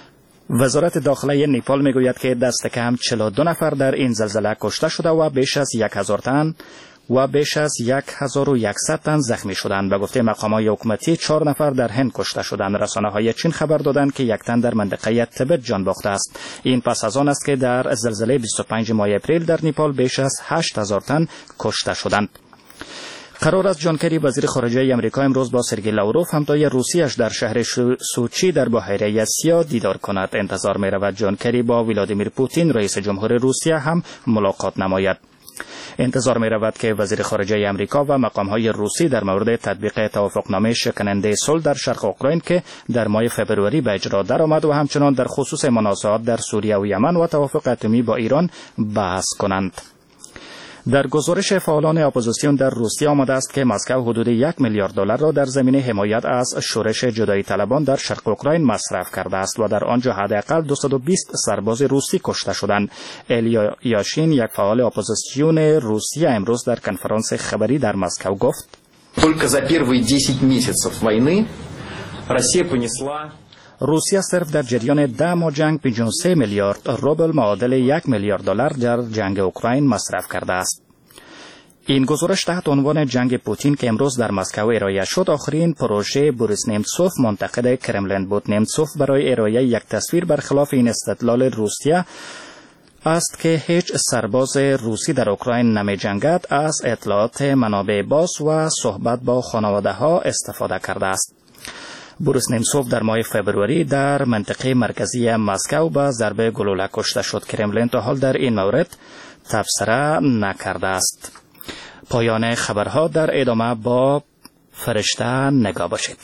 وزارت داخله نیپال میگوید که دست کم 42 نفر در این زلزله کشته شده و بیش از 1000 تن و بیش از 1100 تن زخمی شدند. به گفته مقامات حکومتی 4 نفر در هند کشته شدند. رسانه‌های چین خبر دادند که 1 تن در منطقه تبت جان باخته است. این پس از آن است که در زلزله 25 ماه اپریل در نیپال بیش از 8000 تن کشته شدند. قرار است جان کری وزیر خارجه آمریکا امروز با سرگئی لاوروف همتای روسیش در شهر سوچی در بحیره سیاه دیدار کند. انتظار می رود جان کری با ولادیمیر پوتین رئیس جمهور روسیه هم ملاقات نماید. انتظار می رود که وزیر خارجه آمریکا و مقام‌های روسی در مورد تطبیق توافقنامه شکننده صلح در شرق اوکراین که در ماه فبروری به اجرا درآمد و همچنان در خصوص منازعات در سوریه و یمن و توافق اتمی با ایران بحث کنند. در گزارش فعالان اپوزیسیون در روسیه آمده است که مسکو حدود 1 میلیارد دلار را در زمینه حمایت از شورش جدایی طلبان در شرق اوکراین مصرف کرده است و در آنجا حداقل 220 سرباز روسی کشته شدند. الیا یاشین، یک فعال اپوزیسیون روسیه، امروز در کنفرانس خبری در مسکو گفت: Только за первые 10 месяцев войны Россия понесла روسیه صرف در جریان 10 ماه جنگ 53 میلیارد روبل معادل 1 میلیارد دلار در جنگ اوکراین مصرف کرده است. این گزارش تحت عنوان جنگ پوتین که امروز در مسکو ارائه شد آخرین پروژه بوریس نیمتسوف منتقد کرملین بود. نیمتسوف برای ارائه یک تصویر برخلاف این استدلال روسیه است که هیچ سرباز روسی در اوکراین نمی جنگد از اطلاعات منابع باز و صحبت با خانواده ها استفاده کرده است. بوریس نیمتسوف در ماه فبروری در منطقه مرکزی مسکو به ضربه گلوله کشته شد. کرملین تا حال در این مورد تبصره نکرده است. پایان خبرها. در ادامه با فرشته نگاه باشید.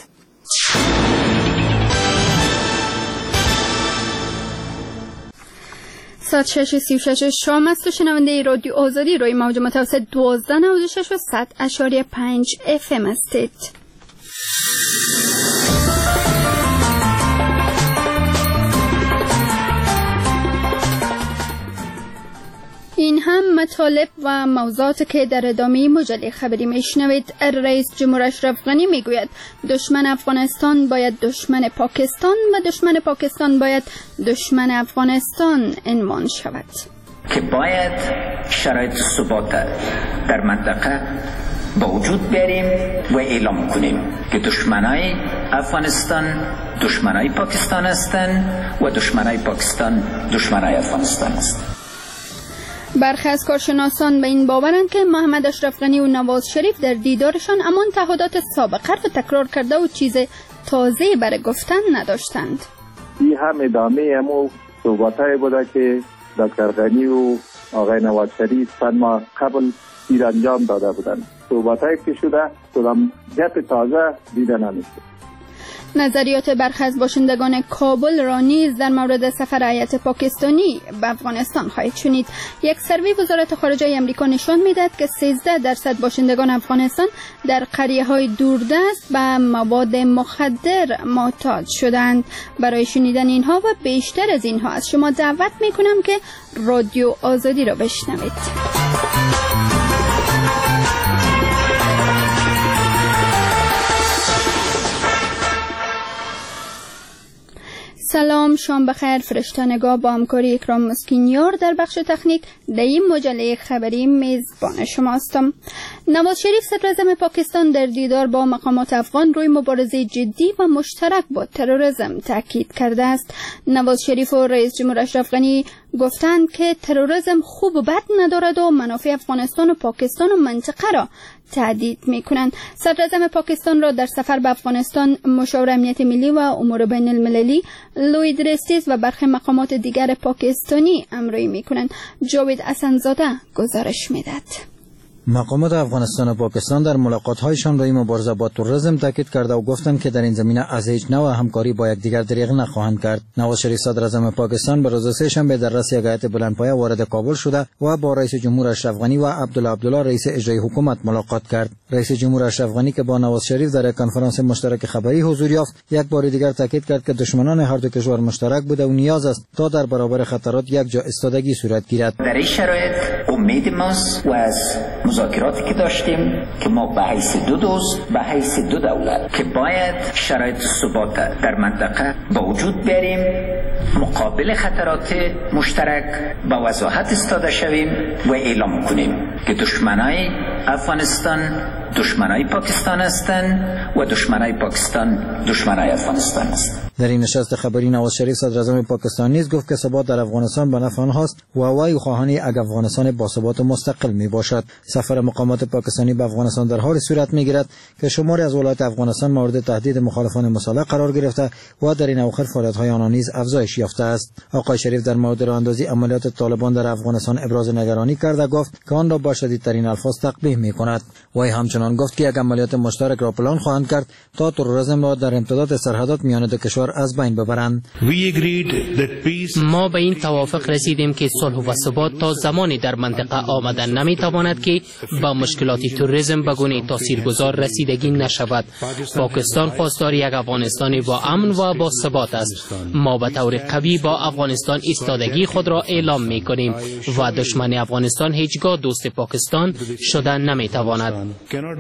ساعت 6:36 شام است و شنونده رادیو آزادی روی موج متوسط 1296 و 100.5 FM هستید. این هم مطالب و موضوعات که در ادامه مجله خبری میشنوید. رئیس جمهور اشرف غنی میگوید دشمن افغانستان باید دشمن پاکستان و دشمن پاکستان باید دشمن افغانستان عنوان شود. که باید شرایط ثبات در منطقه با وجود بیاریم و اعلام کنیم که دشمنای افغانستان دشمنای پاکستان هستند و دشمنای پاکستان دشمنای افغانستان هستند. برخی از کارشناسان به این باورند که محمد اشرف غنی و نواز شریف در دیدارشان امان تعهدات سابقه را تکرار کرده و چیز تازه برای گفتن نداشتند. این هم ادامه همو صحبت‌های بوده که دکتر غنی و آقای نواز شریف چند ماه قبل دیر انجام داده بودند. صحبت‌هایی که شده کدام گپ تازه دیده نمیشه. نظریات برخی از باشندگان کابل را نیز در مورد سفر هیئت پاکستانی به افغانستان خواهید شنید. یک سروی وزارت خارجه آمریکا نشان می‌دهد که 13% باشندگان افغانستان در قریه‌های دوردست به مواد مخدر محتاج شدند. برای شنیدن اینها و بیشتر از اینها از شما دعوت می‌کنم که رادیو آزادی را بشنوید. سلام، شام بخیر. فرشته نگاه با همکاری اکرام مسکینیار در بخش تکنیک در این مجله خبری میزبان شما هستم. نواز شریف صدراعظم پاکستان در دیدار با مقامات افغان روی مبارزه جدی و مشترک با تروریسم تاکید کرده است. نواز شریف و رئیس جمهور اشرف غنی گفتند که تروریسم خوب و بد ندارد و منافع افغانستان و پاکستان و منطقه را تهدید می‌کنند. صدراعظم پاکستان را در سفر به افغانستان مشاور امنیت ملی و امور بین المللی لوید رستیز و برخی مقامات دیگر پاکستانی همراهی می‌کنند. جاوید حسن‌زاده گزارش می‌دهد. مقامات افغانستان و پاکستان در ملاقات‌هایشان روی مبارزه با تروریسم تاکید کرده و گفتند که در این زمینه از هیچ نوع همکاری با یکدیگر دریغ نخواهند کرد. نواز شریف صدراعظم پاکستان به روز سه‌شنبه در رأس یک هیئت بلندپایه وارد کابل شده و با رئیس جمهور اشرف غنی و عبدالله رئیس اجرایی حکومت ملاقات کرد. رئیس جمهور اشرف غنی که با نواز شریف در یک کنفرانس مشترک خبری حضور یافت، یک بار دیگر تاکید کرد که دشمنان هر دو کشور مشترک بوده و نیاز است تا در برابر خطرات یک جا ایستادگی صورت گیرد. در این شرایط امید ماست و از مذاکراتی که داشتیم که ما به حیث دو دوست به حیث دو دولت که باید شرایط ثبات در منطقه با وجود بیاریم مقابل خطرات مشترک به وضاحت استاده شویم و اعلام کنیم که دشمنای افغانستان دشمنای پاکستان هستند و دشمنای پاکستان دشمنای افغانستان هستند. در این نشست خبری نواز شریف صدر اعظم پاکستان نیز گفت که ثبات در افغانستان به نفع آنهاست و وی خواهان یک افغانستان باثبات و مستقل می باشد. سفر مقامات پاکستانی به افغانستان در حال صورت می گیرد که شماری از ولایات افغانستان مورد تهدید مخالفان مسلح قرار گرفته و در این اواخر فعالیت‌های آنها نیز افزایش یافته است. آقای شریف در مورد راهاندازی عملیات طالبان در افغانستان ابراز نگرانی کرده گفت که آن را با شدیدترین الفاظ تقبیح می کند. وی همچنان گفت که یک عملیات مشترک را پلان خواهند کرد تا تروریسم را در امتداد سرحدات میان دو کشور از بین ببرند. ما به این توافق رسیدیم که صلح و ثبات تا زمانی در منطقه آمدن نمیتواند که با مشکلات تروریسم به گونه تاثیرگذار رسیدگی نشود. پاکستان خواستار یک افغانستان با امن و با ثبات است. ما به طور قوی با افغانستان ایستادگی خود را اعلام میکنیم و دشمن افغانستان هیچگاه دوست پاکستان شدن نمیتواند.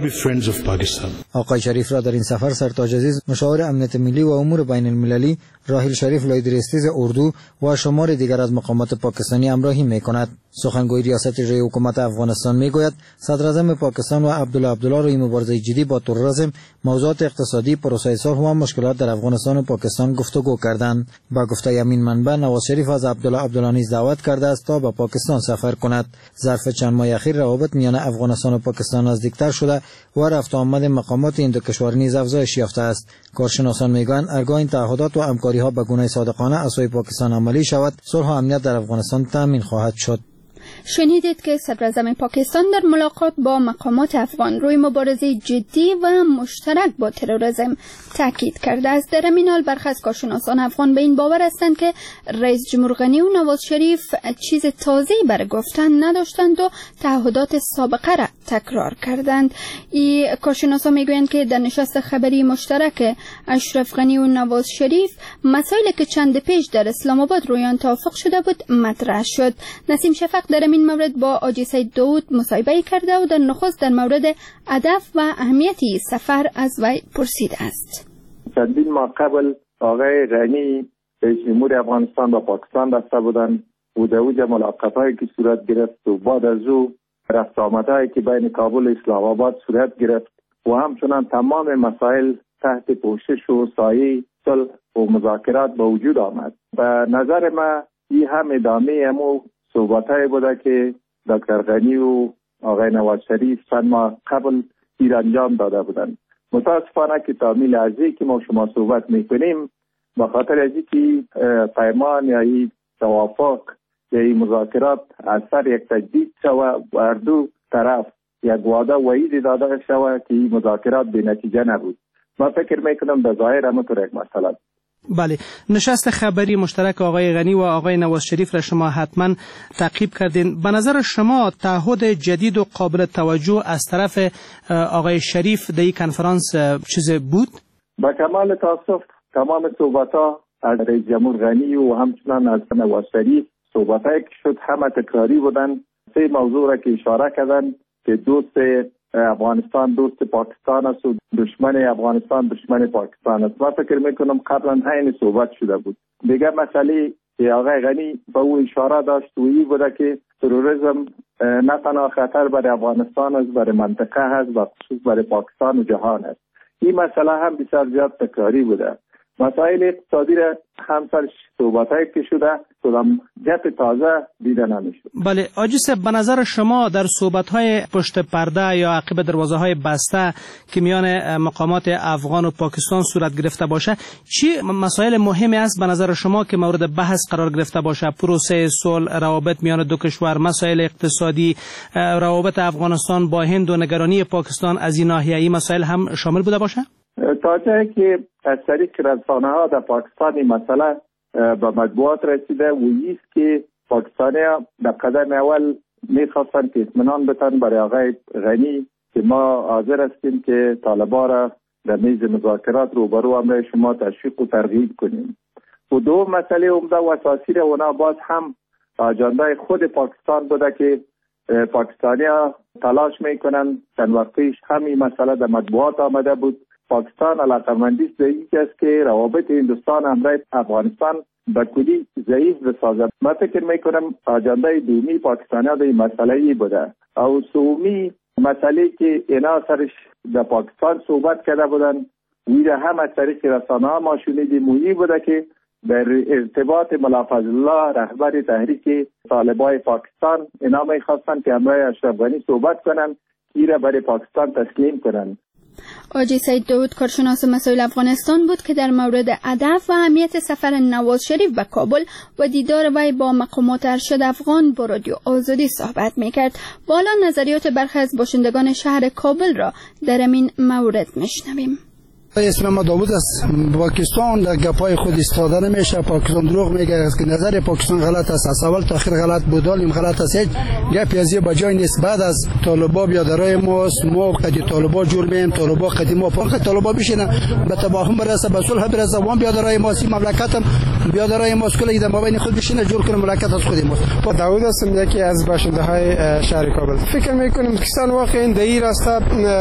آقای شریف را در این سفر سرتاج عزیز مشاور امنیت ملی و امور بین المللی راحیل شریف لایدرستیز اردو و شمار دیگر از مقامات پاکستانی همراهی می‌کند. سخنگوی ریاست اجرایی حکومت افغانستان میگوید صدر اعظم پاکستان و عبدالله روی مبارزه جدی با تروریسم، موضوعات اقتصادی، پروسه صلح و مشکلات در افغانستان و پاکستان گفتگو کردند. با گفته یمین منبع، نواز شریف از عبدالله نیز دعوت کرده است تا به پاکستان سفر کند. ظرف چند ماه اخیر روابط میان افغانستان و پاکستان نزدیکتر شده و رفت و آمد مقامات این دو کشور نیز افزایش یافته است. کارشناسان میگویند هرگاه این تعهدات و همکاری‌ها به گونه صادقانه از سوی پاکستان عملی شود، صلح و امنیت در افغانستان تامین خواهد شد. شنیدید که صدر اعظم پاکستان در ملاقات با مقامات افغان روی مبارزه جدی و مشترک با تروریسم تاکید کرده است. در این حال برخی از کارشناسان افغان به این باور هستند که رئیس جمهور غنی و نواز شریف چیز تازه‌ای برای گفتن نداشتند و تعهدات سابقه را تکرار کردند. این کارشناسان میگویند که در نشست خبری مشترک اشرف غنی و نواز شریف مسائلی که چند پیش در اسلام آباد روی آن توافق شده بود مطرح شد. نسیم شفق در این مورد با آجی سید داود مصاحبه کرده و در نخست در مورد هدف و اهمیت سفر از وی پرسیده است. چندین ماه قبل آقای غنی رئیس جمهور افغانستان با پاکستان رفته بودند و در اوج ملاقات‌هایی که صورت گرفت و بعد از او رفت آمدهایی که بین کابل و اسلام آباد صورت گرفت و همچنان تمام مسائل تحت پوشش و سایه صلح و مذاکرات به وجود آمد. به نظر من این هم ادامه همو صحبت‌های بوده که دکتر غنی و آقای نواز شریف چند ماه قبل تیر انجام داده بودند. متاسفانه که تا میل ارزی که ما شما صحبت میکنیم به خاطر از اینکه پیمان یا این توافق یا این مذاکرات اثر یک تجدید شود و هر دو طرف یک وعده وعید داده شود که این مذاکرات به نتیجه نبود. من فکر میکنم به ظاهر همونطور یک مسئله. بله، نشست خبری مشترک آقای غنی و آقای نواز شریف را شما حتما تعقیب کردین. به نظر شما تعهد جدید و قابل توجه از طرف آقای شریف در این کنفرانس چیز بود؟ با کمال تاسف تمام صحبت‌ها از رئیس جمهور غنی و همچنان از نواز شریف صحبت‌هایی که شد همه تکراری بودن. سه موضوع را که اشاره کردن که دوست افغانستان دوست پاکستان است و دشمن افغانستان دشمن پاکستان است. من فکر میکنم قبلا همین صحبت شده بود. دیگه مسئله که آقای غنی به او اشاره داشت و این بوده که تروریسم نه تنها خطر برای افغانستان است، برای منطقه هست و خصوص برای پاکستان و جهان است. این مسئله هم بسیار زیاد تکراری بوده. مسائل اقتصادی را هم سر صحبت‌هایی که شده کدام جت تازه دیده نمیشه. بله، آجی صاحب، به نظر شما در صحبت‌های پشت پرده یا عقب دروازه‌های بسته که میان مقامات افغان و پاکستان صورت گرفته باشه، چی مسائل مهمی است به نظر شما که مورد بحث قرار گرفته باشه؟ پروسه صلح، روابط میان دو کشور، مسائل اقتصادی، روابط افغانستان با هند و نگرانی پاکستان از این ناحیه، این مسائل هم شامل بوده باشه؟ تا جایی که از طریق رسانه‌ها در پاکستان این مسئله به مطبوعات رسیده و ایست که پاکستانی‌ها در قدم اول می‌خواستن که اطمینان بدن برای آقای غنی که ما حاضر هستیم که طالبان را در میز مذاکرات روبرو امر شما تشویق و ترغیب کنیم. و دو مسئله عمده و اساسی را اونا باز هم اجنده خود پاکستان بوده که پاکستانی‌ها تلاش میکنن. چند وقت پیش همین مسئله در مطبوعات آمده بود. پاکستان علاقه‌مندی است به این است که روابط هندوستان همراه افغانستان به کلی ضعیف بسازد. من فکر میکنم اجنده دومی پاکستانیان در این مسئله بوده او سومی مسئله که اینا سرش در پاکستان صحبت کرده بودن ویره هم از طریق رسانه ها ما شنیدیم مویی بوده که در ارتباط ملا فضل الله رهبر تحریک طالبای پاکستان اینا میخواستن که همراه اشرف غنی صحبت کنن ایره برای پاکستان تسلیم کنن. آجی سید داود کارشناس مسائل افغانستان بود که در مورد هدف و اهمیت سفر نواز شریف به کابل و دیدار وی با مقامات ارشد افغان با رادیو آزادی صحبت میکرد. بالا نظریات برخی از باشندگان شهر کابل را در این مورد میشنویم. اسلام داوود است. پاکستان در گپای خود استفاده نمیشه. پاکستان دروغ میگه که نظر پاکستان غلط است. از اول تا آخر غلط بود. حالیم غلط است. هیچ گپی از به جای نیست. بعد از طالبا بیادرای ماست. ما قدی طالبا جور بیم. طالبا قدی ما فقط طالبا بشینه به تفاهم برسه به صلح برسه. وام بیادرای ماست. مملکت هم بیادرای ماست. کلی در مابین خود بشینه جور کنه مملکت از خود ماست. داوود هستم یکی از باشنده های شهر کابل. فکر میکنم پاکستان واقعا در این راستا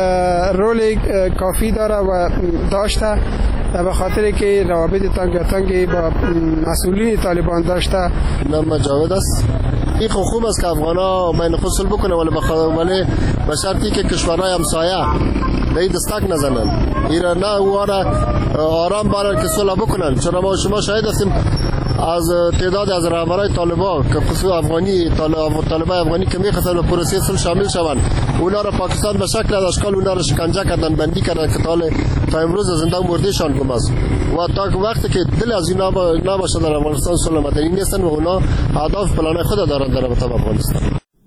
رول کافی داره و داشته به خاطر که روابط تنگاتنگی با مسئولین طالبان داشته. نام جاوید است. این خوب است که افغانا بین خود صلح بکنه ولی به شرطی که کشورهای همسایه به دستک نزنن. ایران نه اواره آرام بارن که صلح بکنن. چرا ما شما شاهد هستیم از تعداد از رهبرای طالبان که خصوص طالبای افغانی که میخواستن به پروسه صلح شامل شوند اونا را پاکستان به شکل از اشکال اونا را شکنجه کردن بندی کردن که تا امروز زنده مردهشان گم است و تا وقتی که دل از اینا نباشه در افغانستان صلح مدنی نیستن و اونا اهداف پلان خود دارن در افغانستان.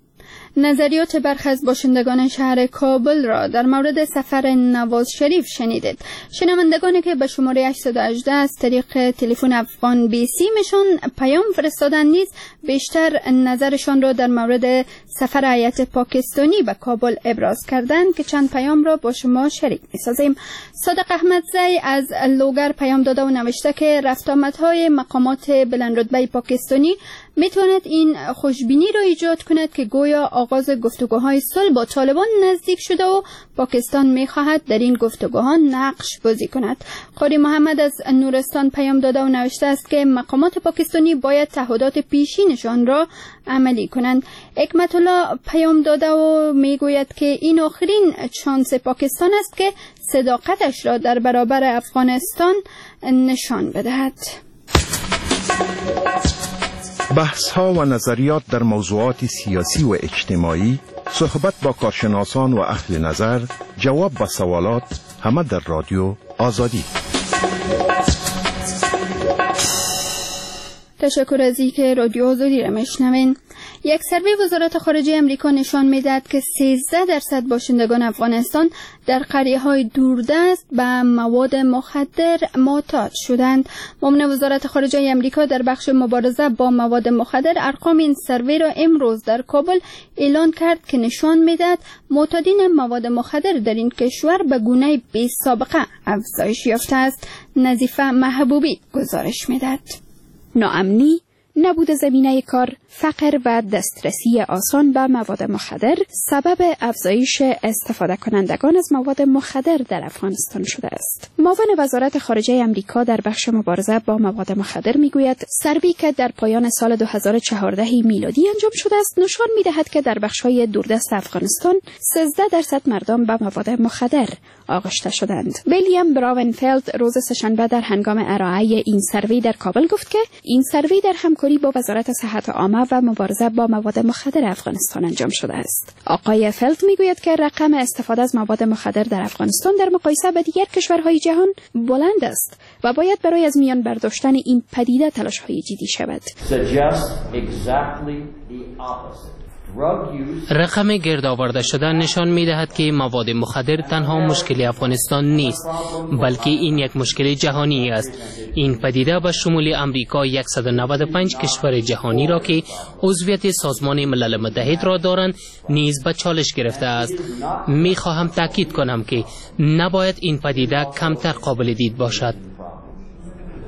نظریات برخی از باشندگان شهر کابل را در مورد سفر نواز شریف شنیدید. شنوندگانی که به شماره 818 از طریق تلفن افغان بیسی میشان پیام فرستادن نیز بیشتر نظرشان را در مورد سفر هیئت پاکستانی به کابل ابراز کردند که چند پیام را با شما شریک می‌سازیم. صادق احمدزی از لوگر پیام داده و نوشته که رفت آمدهای مقامات بلندرتبه پاکستانی میتواند این خوشبینی را ایجاد کند که گویا آغاز گفتگوهای صلح با طالبان نزدیک شده و پاکستان میخواهد در این گفتگوها نقش بازی کند. قاری محمد از نورستان پیام داده و نوشته است که مقامات پاکستانی باید تعهدات پیشینشان را عملی کنند. حکمت الله پیام داده و میگوید که این آخرین شانس پاکستان است که صداقتش را در برابر افغانستان نشان بدهد. بحث ها و نظریات در موضوعات سیاسی و اجتماعی، صحبت با کارشناسان و اهل نظر، جواب به سوالات، همه در رادیو آزادی. تشکر از اینکه رادیو آزادی را میشنوین. یک سروی وزارت خارجه امریکا نشان میدهد که 13% باشندگان افغانستان در قریه‌های دوردست به مواد مخدر معتاد شدند. معاون وزارت خارجه امریکا در بخش مبارزه با مواد مخدر ارقام این سروی را امروز در کابل اعلان کرد که نشان میدهد معتادین مواد مخدر در این کشور به گونه بی سابقه افزایش یافته است. نظیفه محبوبی گزارش میدهد. ناامنی، نبود زمینه کار، فقر و دسترسی آسان به مواد مخدر سبب افزایش استفاده کنندگان از مواد مخدر در افغانستان شده است. معاون وزارت خارجه امریکا در بخش مبارزه با مواد مخدر میگوید سروی که در پایان سال 2014 میلادی انجام شده است نشان میدهد که در بخش‌های دوردست افغانستان 13% مردم به مواد مخدر آغشته شدند. ویلیام براونفلد روز سه‌شنبه در هنگام ارائه این سروی در کابل گفت که این سروی در همکاری با وزارت صحت عامه و مبارزه با مواد مخدر افغانستان انجام شده است. آقای فلد میگوید که رقم استفاده از مواد مخدر در افغانستان در مقایسه با دیگر کشورهای جهان بلند است و باید برای از میان برداشتن این پدیده تلاش‌های جدی شود. رقم گرد آورده شده نشان می دهد که مواد مخدر تنها مشکل افغانستان نیست بلکه این یک مشکل جهانی است. این پدیده به شمول امریکا 195 کشور جهانی را که عضویت سازمان ملل متحد را دارند نیز به چالش گرفته است. می خواهم تاکید کنم که نباید این پدیده کمتر قابل دید باشد.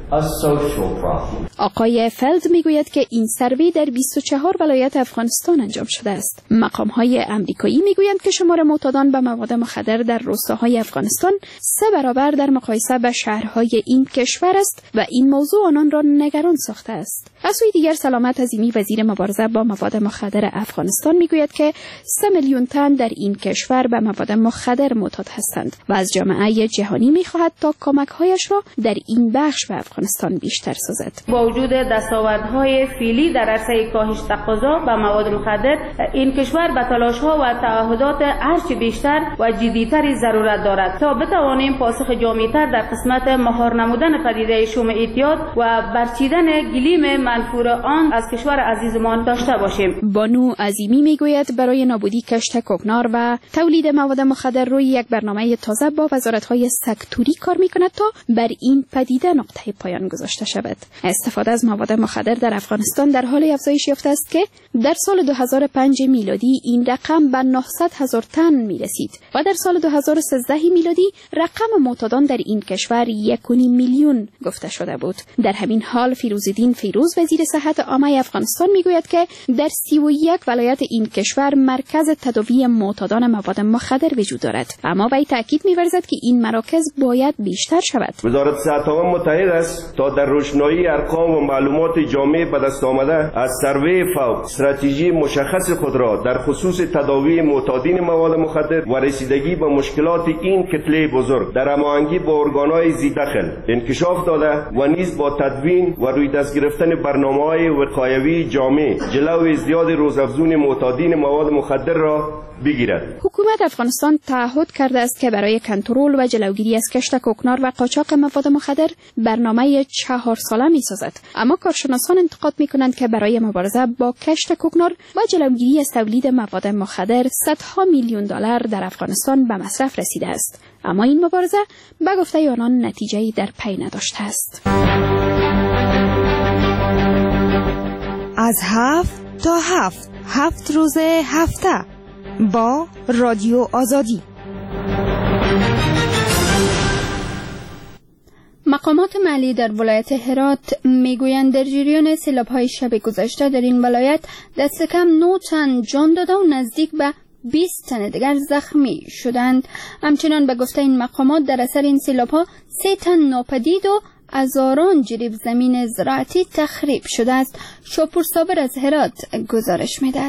آقای فلد میگوید که این سروی در 24 ولایت افغانستان انجام شده است. مقام‌های آمریکایی میگویند که شمار معتادان به مواد مخدر در روستاهای افغانستان 3 برابر در مقایسه با شهرهای این کشور است و این موضوع آنان را نگران ساخته است. از سوی دیگر سلامت عظیمی وزیر مبارزه با مواد مخدر افغانستان میگوید که 3 میلیون تن در این کشور به مواد مخدر معتاد هستند و از جامعه جهانی میخواهد تا کمک‌هایش را در این بخش به افغانستان بیشتر سازد. با وجود دستاوردهای فعلی در عرصه کاهش تقاضا به مواد مخدر، این کشور به تلاش‌ها و تعهدات هرچه بیشتر و جدی‌تری ضرورت دارد تا بتوانیم پاسخ جامع‌تر در قسمت مهار نمودن پدیده شوم اعتیاد و برچیدن گلیم منفور آن از کشور عزیزمان داشته باشیم. بانو عظیمی میگوید برای نابودی کشت کوکنار و تولید مواد مخدر روی یک برنامه تازه با وزارت‌های سکتوری کار می‌کند تا بر این پدیده نقطه پایان گذاشته شود. استفاده از مواد مخدر در افغانستان در حال افزایش یافته است که در سال 2005 میلادی این رقم به 900,000 تن می‌رسید و در سال 2013 میلادی رقم معتادان در این کشور 1.5 میلیون گفته شده بود. در همین حال فیروزالدین فیروز وزیر صحت عامه افغانستان میگوید که در 31 ولایت این کشور مرکز تداوی معتادان مواد مخدر وجود دارد، اما وی تاکید می‌ورزد که این مراکز باید بیشتر شود. وزارت صحت عامه متحد است تا در روشنایی ارقام و معلومات جامع به دست آمده از سروی فوق استراتژی مشخص خود را در خصوص تداوی معتادین مواد مخدر و رسیدگی به مشکلات این کتله بزرگ در هماهنگی با ارگان‌های ذی‌دخل انکشاف داده و نیز با تدوین و روی دست گرفتن برنامه‌های وقایوی جامع جلوی ازدیاد روزافزون معتادین مواد مخدر را بگیرد. حکومت افغانستان تعهد کرده است که برای کنترل و جلوگیری از کشت کوکنار و قاچاق مواد مخدر برنامه 4 ساله می‌سازد، اما کارشناسان انتقاد می‌کنند که برای مبارزه با کشت کوکنار و جلوگیری از تولید مواد مخدر صدها میلیون دلار در افغانستان به مصرف رسیده است، اما این مبارزه به گفته آنان نتیجه‌ای در پی نداشته است. از 7 تا 7 روز هفته با رادیو آزادی. مقامات محلی در ولایت هرات میگویند در جریان سیلاب‌های شب گذشته در این ولایت دست کم 9 تن جان داده و نزدیک به 20 تن دیگر زخمی شدند. همچنان به گفته این مقامات در اثر این سیلاب‌ها 3 تن ناپدید و هزاران جریب زمین زراعتی تخریب شده است. شاپور صابر از هرات گزارش می‌دهد.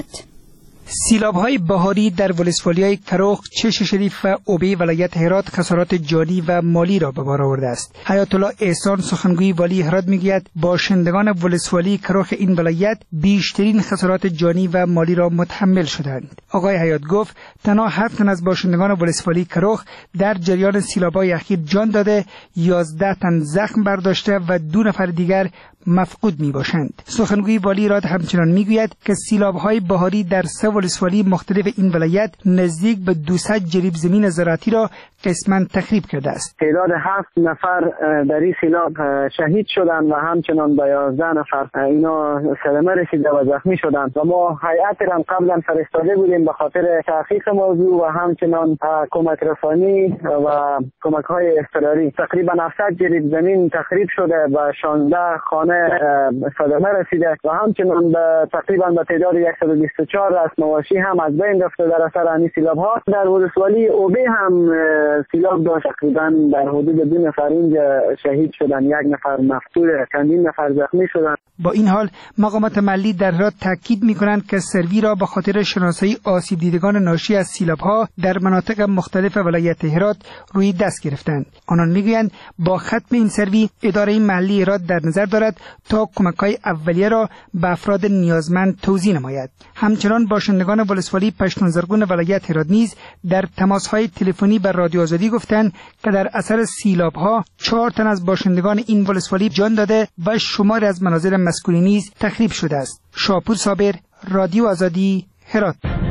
سیلاب‌های بهاری در ولسوالی‌های کروخ، چش شریف و اوبی ولایت هرات خسارات جانی و مالی را به بار آورده است. حیات الله احسان سخنگوی والی هرات میگوید باشندگان ولسوالی کروخ این ولایت بیشترین خسارات جانی و مالی را متحمل شدند. آقای حیات گفت تنها 7 تن از باشندگان ولسوالی کروخ در جریان سیلاب‌های اخیر جان داده، 11 تن زخم برداشته و 2 نفر دیگر مفقود می باشند. سخنگوی والی هرات همچنان میگوید که سیلاب‌های بهاری در 3 ولسوالی مختلف این ولایت نزدیک به 200 جریب زمین زراعتی را قسماً تخریب کرده است. تعداد 7 نفر در این سیلاب شهید شدند و همچنان به 11 نفر اینا صدمه رسیده و زخمی شدند و ما هیئت را قبلا فرستاده بودیم به خاطر تحقیق موضوع و همچنان کمک رسانی و کمک‌های اضطراری. تقریبا 700 جریب زمین تخریب شده و 16 خانه صدمه رسیده و همچنان تقریبا به تعداد 124 راس مواشی هم از بین رفته در اثر این سیلاب‌ها. در ولسوالی اوبی هم سیلاب داشت، تقریبا در حدود 2 نفر اینجا شهید شدن، 1 نفر مقتول، چندین نفر زخمی شدن. با این حال مقامات محلی در هرات تاکید می‌کنند که سروی را به خاطر شناسایی آسیب دیدگان ناشی از سیلاب‌ها در مناطق مختلف ولایت هرات روی دست گرفتند. آنان می‌گویند با ختم این سروی اداره محلی هرات در نظر دارد تا کمک‌های اولیه را به افراد نیازمند توزیع نماید. همچنان باشندگان ولسوالی پشتون زرغون ولایت هرات نیز در تماس‌های تلفنی با رادیو آزادی گفتند که در اثر سیلاب‌ها 4 تن از باشندگان این ولسوالی جان داده و شماری از منازل مسکونی نیز تخریب شده است. شاپور صابر، رادیو آزادی، هرات.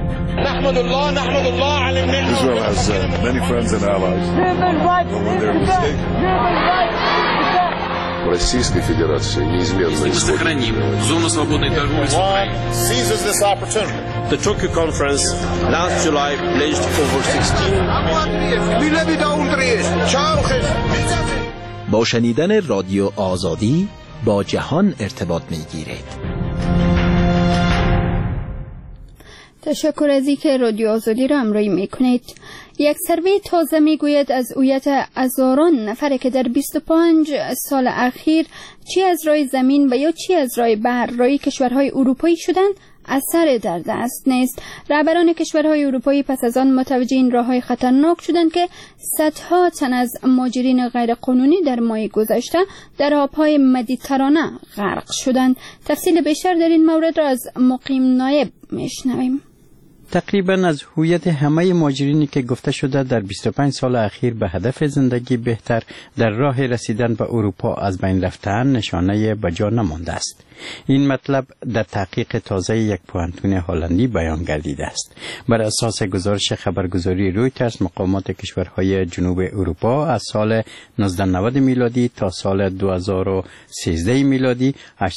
نحمد الله على النعمة. Israel has many friends and allies. When they're mistaken. Российской Федерации неизменно сохраним зону свободной торговли с Украиной. Seizes this opportunity. The Tokyo conference last July pledged over 16 با شنیدن رادیو آزادی با جهان ارتباط می‌گیرید. تشکر از اینکه رادیو آزادی را همراهی میکنید. یک سروی تازه میگوید از هویت هزاران نفر که در 25 سال اخیر چی از راه زمین و یا چی از راه بر روی کشورهای اروپایی شدند اثر در دست نیست. رهبران کشورهای اروپایی پس از آن متوجه این راههای خطرناک شدند که صدها تن از مهاجرین غیرقانونی در ماه گذشته در آبهای مدیترانه غرق شدند. تفصیل بیشتر در این مورد را از مقیم نایب میشنویم. تقریبا از هویت همه مهاجرینی که گفته شده در 25 سال اخیر به هدف زندگی بهتر در راه رسیدن به اروپا از بین رفتن نشانه به جا نمانده است. این مطلب در تحقیق تازه یک پوهنتون هلندی بیان گردیده است. بر اساس گزارش خبرگزاری رویترز، مقامات کشورهای جنوب اروپا از سال 1990 میلادی تا سال 2013 میلادی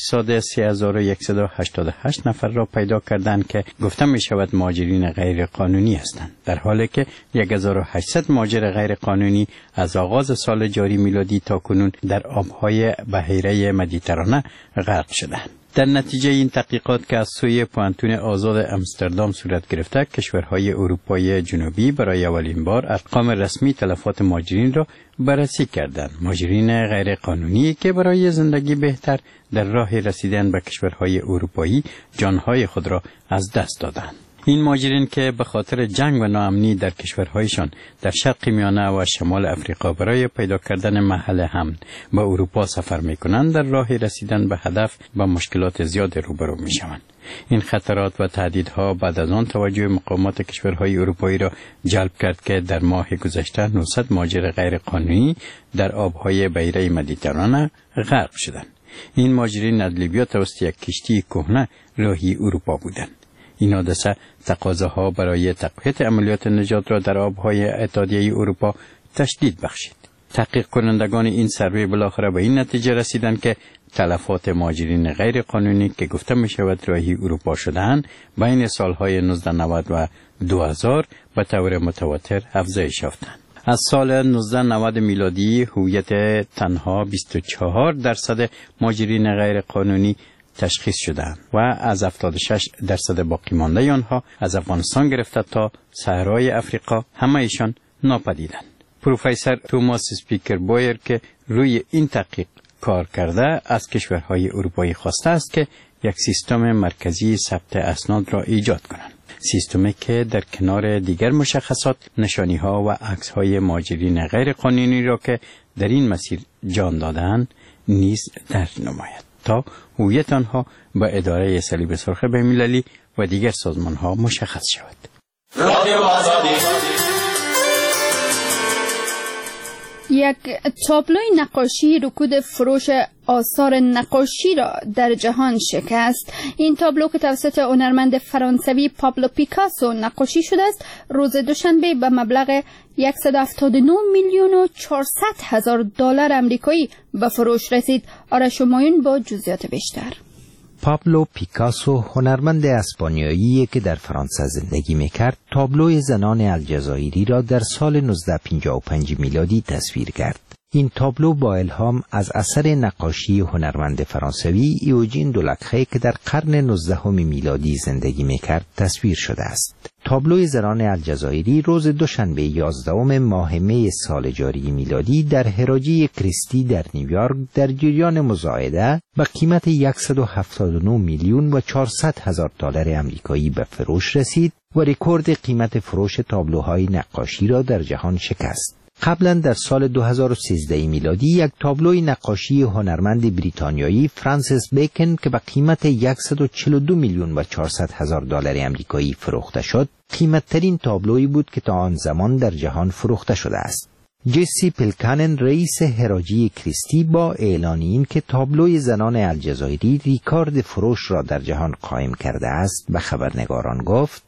833,188 نفر را پیدا کردند که گفته می شود مهاجرین غیر قانونی هستند، در حالی که 1800 مهاجر غیر قانونی از آغاز سال جاری میلادی تا کنون در آبهای بحیره مدیترانه غرق شدند. در نتیجه این تحقیقات که از سوی پوهنتون آزاد آمستردام صورت گرفته، کشورهای اروپای جنوبی برای اولین بار ارقام رسمی تلفات مهاجرین را بررسی کردند. مهاجرین غیر قانونی که برای زندگی بهتر در راه رسیدن به کشورهای اروپایی جانهای خود را از دست دادند. این مهاجرین که به خاطر جنگ و ناامنی در کشورهایشان در شرق میانه و شمال افریقا برای پیدا کردن محل امن به اروپا سفر می‌کنند، در راه رسیدن به هدف با مشکلات زیاد روبرو می‌شوند. این خطرات و تهدیدها بعد از آن توجه مقامات کشورهای اروپایی را جلب کرد که در ماه گذشته 900 مهاجر غیر قانونی در آبهای بحیره مدیترانه غرق شدند. این مهاجرین از لیبیا توسط یک کشتی کهنه راهی اروپا بودند. این حادثه تقاضاها برای تقویت عملیات نجات را در آبهای اتحادیه اروپا تشدید بخشید. تحقیق کنندگان این سروی بالاخره به این نتیجه رسیدند که تلفات مهاجرین غیر قانونی که گفته می شود راهی اروپا شدند بین سالهای 1990 و 2000 به طور متواتر افزایش یافتند. از سال 1990 میلادی هویت تنها 24% مهاجرین غیر قانونی تشخیص شدند و از 76% باقی مانده آنها از افغانستان گرفته تا صحرای افریقا همه ایشان ناپدیدند. پروفسور توماس اسپیکر بویر که روی این تحقیق کار کرده از کشورهای اروپایی خواسته است که یک سیستم مرکزی ثبت اسناد را ایجاد کنند. سیستمی که در کنار دیگر مشخصات، نشانی‌ها و عکس‌های مهاجرین غیر قانونی را که در این مسیر جان دادند نیز درج نماید تا هویت آنها به اداره صلیب سرخ بین‌المللی و دیگر سازمان‌ها مشخص شود. یک تابلوی نقاشی رکود فروش آثار نقاشی را در جهان شکست. این تابلو که توسط هنرمند فرانسوی پابلو پیکاسو نقاشی شده است، روز دوشنبه به مبلغ 179 میلیون و 400 هزار دلار آمریکایی به فروش رسید. آرش همایون با جزئیات بیشتر. پابلو پیکاسو هنرمند اسپانیایی که در فرانسه زندگی میکرد، تابلوی زنان الجزایری را در سال 1955 میلادی تصویر کرد. این تابلو با الهام از اثر نقاشی هنرمند فرانسوی ایوژین دولاکره که در قرن 19 میلادی زندگی میکرد تصویر شده است. تابلوی زنان الجزایری روز دوشنبه 11 ماه می سال جاری میلادی در حراجی کریستی در نیویورک در جریان مزایده به قیمت 179 میلیون و 400 هزار دلار آمریکایی به فروش رسید و رکورد قیمت فروش تابلوهای نقاشی را در جهان شکست. قبلا در سال 2013 میلادی یک تابلوی نقاشی هنرمند بریتانیایی فرانسیس بیکن که به قیمت 142 میلیون و 400 هزار دلار آمریکایی فروخته شد، قیمتترین تابلویی بود که تا آن زمان در جهان فروخته شده است. جسی پلکانن رئیس حراجی کریستی با اعلان این که تابلوی زنان الجزایری ریکارد فروش را در جهان قائم کرده است به خبرنگاران گفت: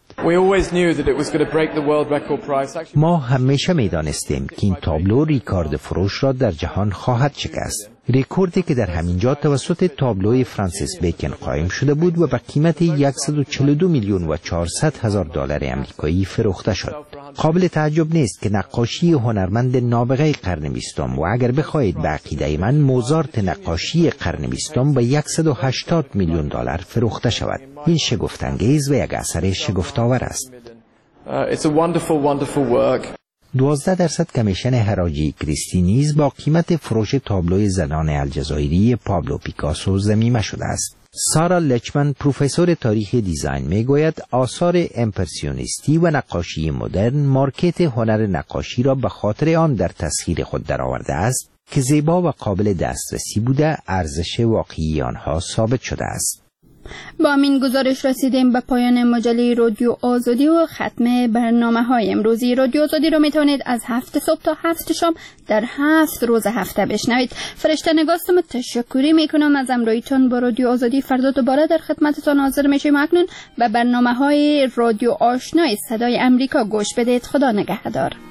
ما همیشه می‌دانستیم که این تابلو ریکارد فروش را در جهان خواهد شکست. رکوردی که در همینجا توسط تابلوی فرانسیس بیکن قائم شده بود و به قیمت 142 میلیون و 400 هزار دلار آمریکایی فروخته شد. قابل تعجب نیست که نقاشی هنرمند نابغه قرن 20 و اگر بخواهید به عقیده من موزارت نقاشی قرن 20 به $180 میلیون فروخته شود. این شگفت‌انگیز و یک اثر شگفت‌آور است. 12% کمیشن حراجی کریستی نیز با قیمت فروش تابلوی زنان الجزایری پابلو پیکاسو ضمیمه شده است. سارا لچمن پروفسور تاریخ دیزاین میگوید آثار امپرسیونیستی و نقاشی مدرن مارکت هنر نقاشی را به خاطر آن در تسخیر خود درآورده است که زیبا و قابل دسترسی بوده، ارزش واقعی آنها ثابت شده است. با این گزارش رسیدیم به پایان مجله رادیو آزادی و ختم برنامه‌های امروزی رادیو آزادی را میتونید از 7 صبح تا 7 شام در 7 روز هفته بشنوید. فرشته نگاستم تشکری میکنم از همراهیتون با رادیو آزادی. فردا دوباره در خدمتتان حاضر میشیم. اکنون به برنامه‌های رادیو آشنای صدای امریکا گوش بدید. خدا نگهدار.